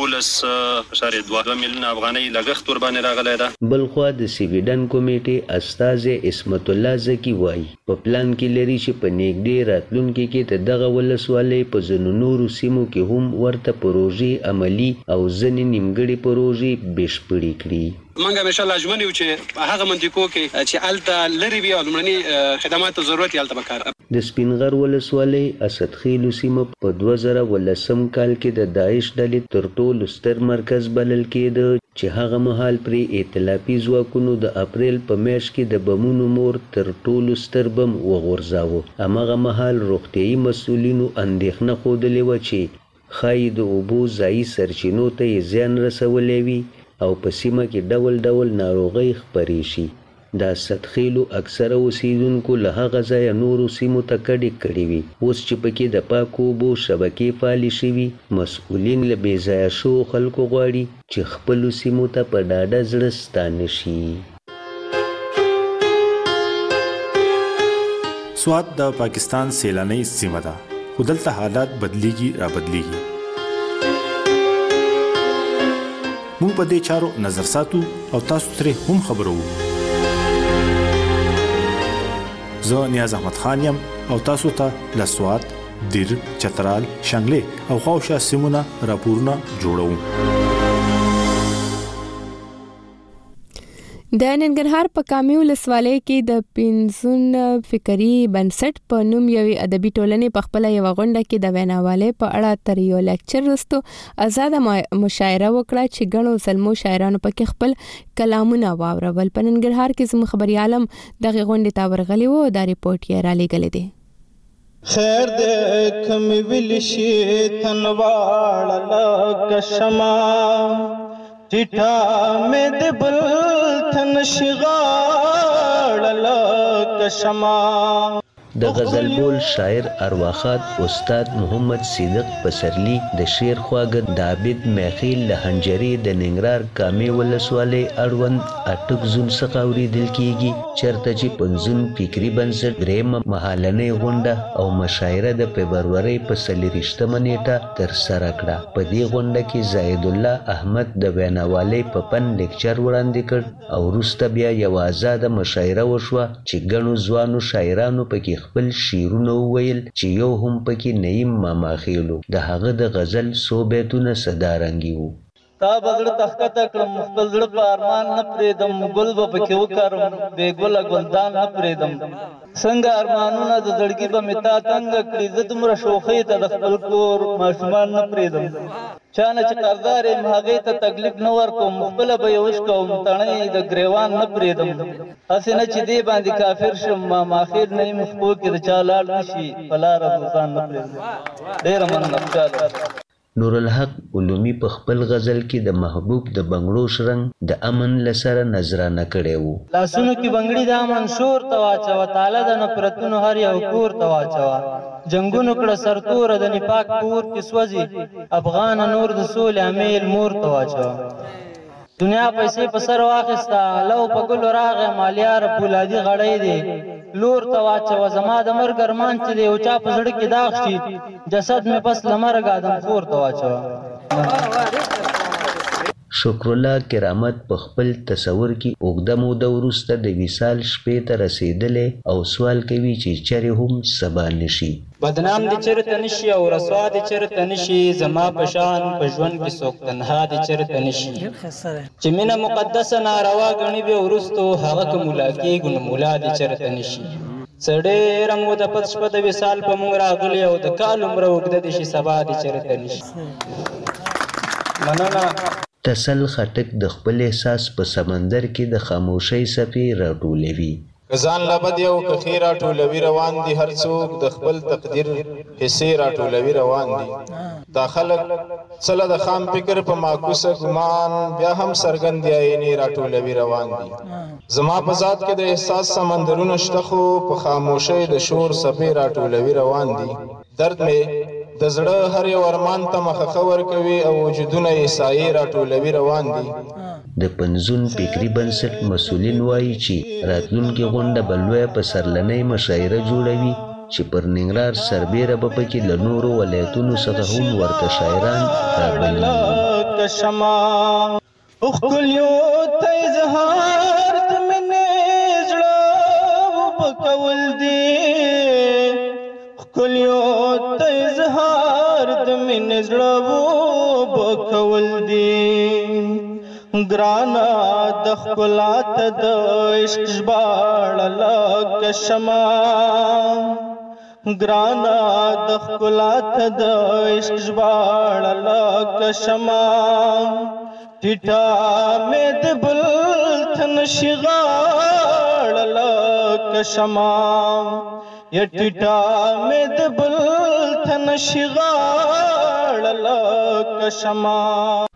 11.2 میلیون افغانۍ لګښت ور باندې راغلی ده. بلخوا د سویډن کمیټې استازی عصمت الله زکی وایي په پلان کې لري چې په نږدې راتلونکي کې د دغه ولسوالۍ په ځینو نورو سیمو کې هم ورته پروژې عملي او ځینې نیمګړې پروژې بشپړې کړي. منګه همیشه لاجمن یو چې هغه منطقو کې چې الته لري وي او لمړني خدماتو ضرورت یې الته وکړ. د سپینغر ولسوالۍ اسدخیلو سیمه په 2018 کال کې د داعش ډلې تر ټولو ستر مرکز بلل کېده چې هغه مهال پرې ائتلافي ځواکونو د اپریل په میاشت کې د بمونو مور تر ټولو ستر بم وغورځاوه. هماغه مهال روغتیایي مسؤلینو اندېښنه ښودلې وه چې ښایي د اوبو ځایي سرچینو ته یې زیان رسولی وي او په سیمه کې ډول ډول ناروغۍ خپرې شي. د اسدخیلو اکثره اوسیدونکو له هغه ځایه نورو سیمو ته کډې کړې وي. اوس چې پکې د پاکو اوبو شبکې فعالې شوي مسؤلین له بې ځایه شوو خلکو غواړي چې خپلو سیمو ته په ډاډه زړه ستانه شي. سوات د پاکستان سیلانۍ سیمه ده خو دلته حالات بدلیږي را بدلیږي. موږ په دې چارو نظر ساتو او تاسو ترې هم خبرو. زه نیاز احمد خان یم او تاسو ته له سوات، دیر، چترال، شنګلې او خاوشا سیمونه راپورونه جوړوم. د ننګرهار په کامې ولسوالۍ کې د پنځون فکري بنسټ په نوم یوې ادبي ټولنې په خپل یو غونډه کې د ویناوالۍ په اړه تر یو لیکچر وروسته آزاده مشاعره وکړه چې ګڼو زلمو شاعرانو پکې خپل کلامونه واورول. په ننګرهار کې زموږ خبري عالم دغه غونډې ته ورغلی و او دا ریپورت یې را لېږلی دی. خیر دې کم ویل شي تنواړه لکه شمع ټیټه مې د بل تن شغاړه لکه شمع. د غزل بول شاعر ارواخات استاد محمد صدیق پسرلی د شیر خواږه د عابد میخیل لهنجری د ننګرهار کامې ولسوالۍ اړوند اټک زون څخه اورېدل کیږي چېرته چې پنځون فکري بنسټ درېیمه مهالنۍ غونډه او مشاعره د فبرورۍ په 24مه نیټه ترسره کړه. په دې غونډه کې زاهد الله احمد د ویناوالۍ په فن لیکچر وړاندې کړ او وروسته بیا یوه ازاده مشاعره وشوه چې ګڼو ځوانو شاعرانو پکې خپل شعرونه وویل چې یو هم پکې نعیم ماماخیلو د هغه د غزل څو بیتونه صدارنګي وو. تا بغړ تخته کړم خپل زړه په ارمان نه پرېدم ګل به پکې وکړم بې ګله ګلدان نه پرېدم څنګه ارمانونه د زړګي به مې تا تنګه کړي زه دومره شوخۍ ته د خپل کور ماشومان نه پرېدم چا نه چې قرضدار یم هغې ته تکلیف نه ورکوم خپله به یې وشکوم تڼۍ د ګریوان نه پرېدم هسې نه چې دې باندې کافر شم ماماخېل نه یم خپو کې د چا لاړ نه شي په لاره دوکان نه پرېږدم. ډېره مننه خوشحاله. نورالحق علومي په خپل غزل کې د محبوب د بنګړو شرنګ د امن لسره نظرانه کړی وو. لاسونو کې بنګړي د امن شور ته واچوه تاله د نفرتونو هر یو کور ته واچوه جنګونو کړه سرتوره د نفاق کور کې سوځي افغان نور د سولې امیل مور ته واچوه دنیا پیسې په سر واخیسته لو په ګلو راغی مالیار پولادي غړی دی لور ته واچوه زما د مرګ ارمان چې دی یو چا په زړه کې داغ شي جسد مې پس له مرګ آدمخور ته واچوه. شکر الله کرامت په خپل تصور کې اوږده موده وروسته د وصال شپې ته رسېدلی او سوال کوي چې چېرې هم سبا نشي. بدنام دې چېرته نشي او رسوا دې چېرته نشي زما په شان په ژوند کې څوک تنها دې چېرته نشي چې مینه مقدسه ناروا ګڼي بیا وروستو هغه که مولا کېږو نو مولا دې چېرته نشي. څه ډېره موده پس شپه د وصال په موږ راغلې او د کال عمره اوږده دې شي سبا دې چېرته نشي. مننه. تسل خټک د خپل احساس په سمندر کې د خاموشۍ څپې راټولوي. ځان لبد یو کخې راټولوي روان دي هر څوک د خپل تقدیر حصې راټولوي روان دي دا خلک څله د خام فکر په معکوسه ګمان بیا هم څرګند عینې راټولوي روان دي زما په ذات کې د احساس سمندرونه شته خو په خاموشۍ د شور څپې راټولوي روان دي درد مې د زړه هر یو ارمان ته مخه ورکوي او وجودونه یې سایې راټولوي روان دي. د پنځون فکري بنسټ مسؤلین وایي چې راتلونکې غونډه به لویه پسرلنۍ مشاعره جوړوي چې پر ننګرهار سربیره به پکې له نورو ولایتونو څخه هم ورته شاعران رابللي. ښکلیو ته اظهار د مینې زړه وبکول دي ښکلیو ته اظهار د مینې زړه وبکول دي ګرانا د ښکلا ته د عشق ژباړه لکه شمع ګرانا د ښکلا ته د عشق ژباړه لکه شمع ټیټه مې د بل تن شي غاړه لکه شمع یا ټیټه مې د بل تن شي غاړه لکه شمع.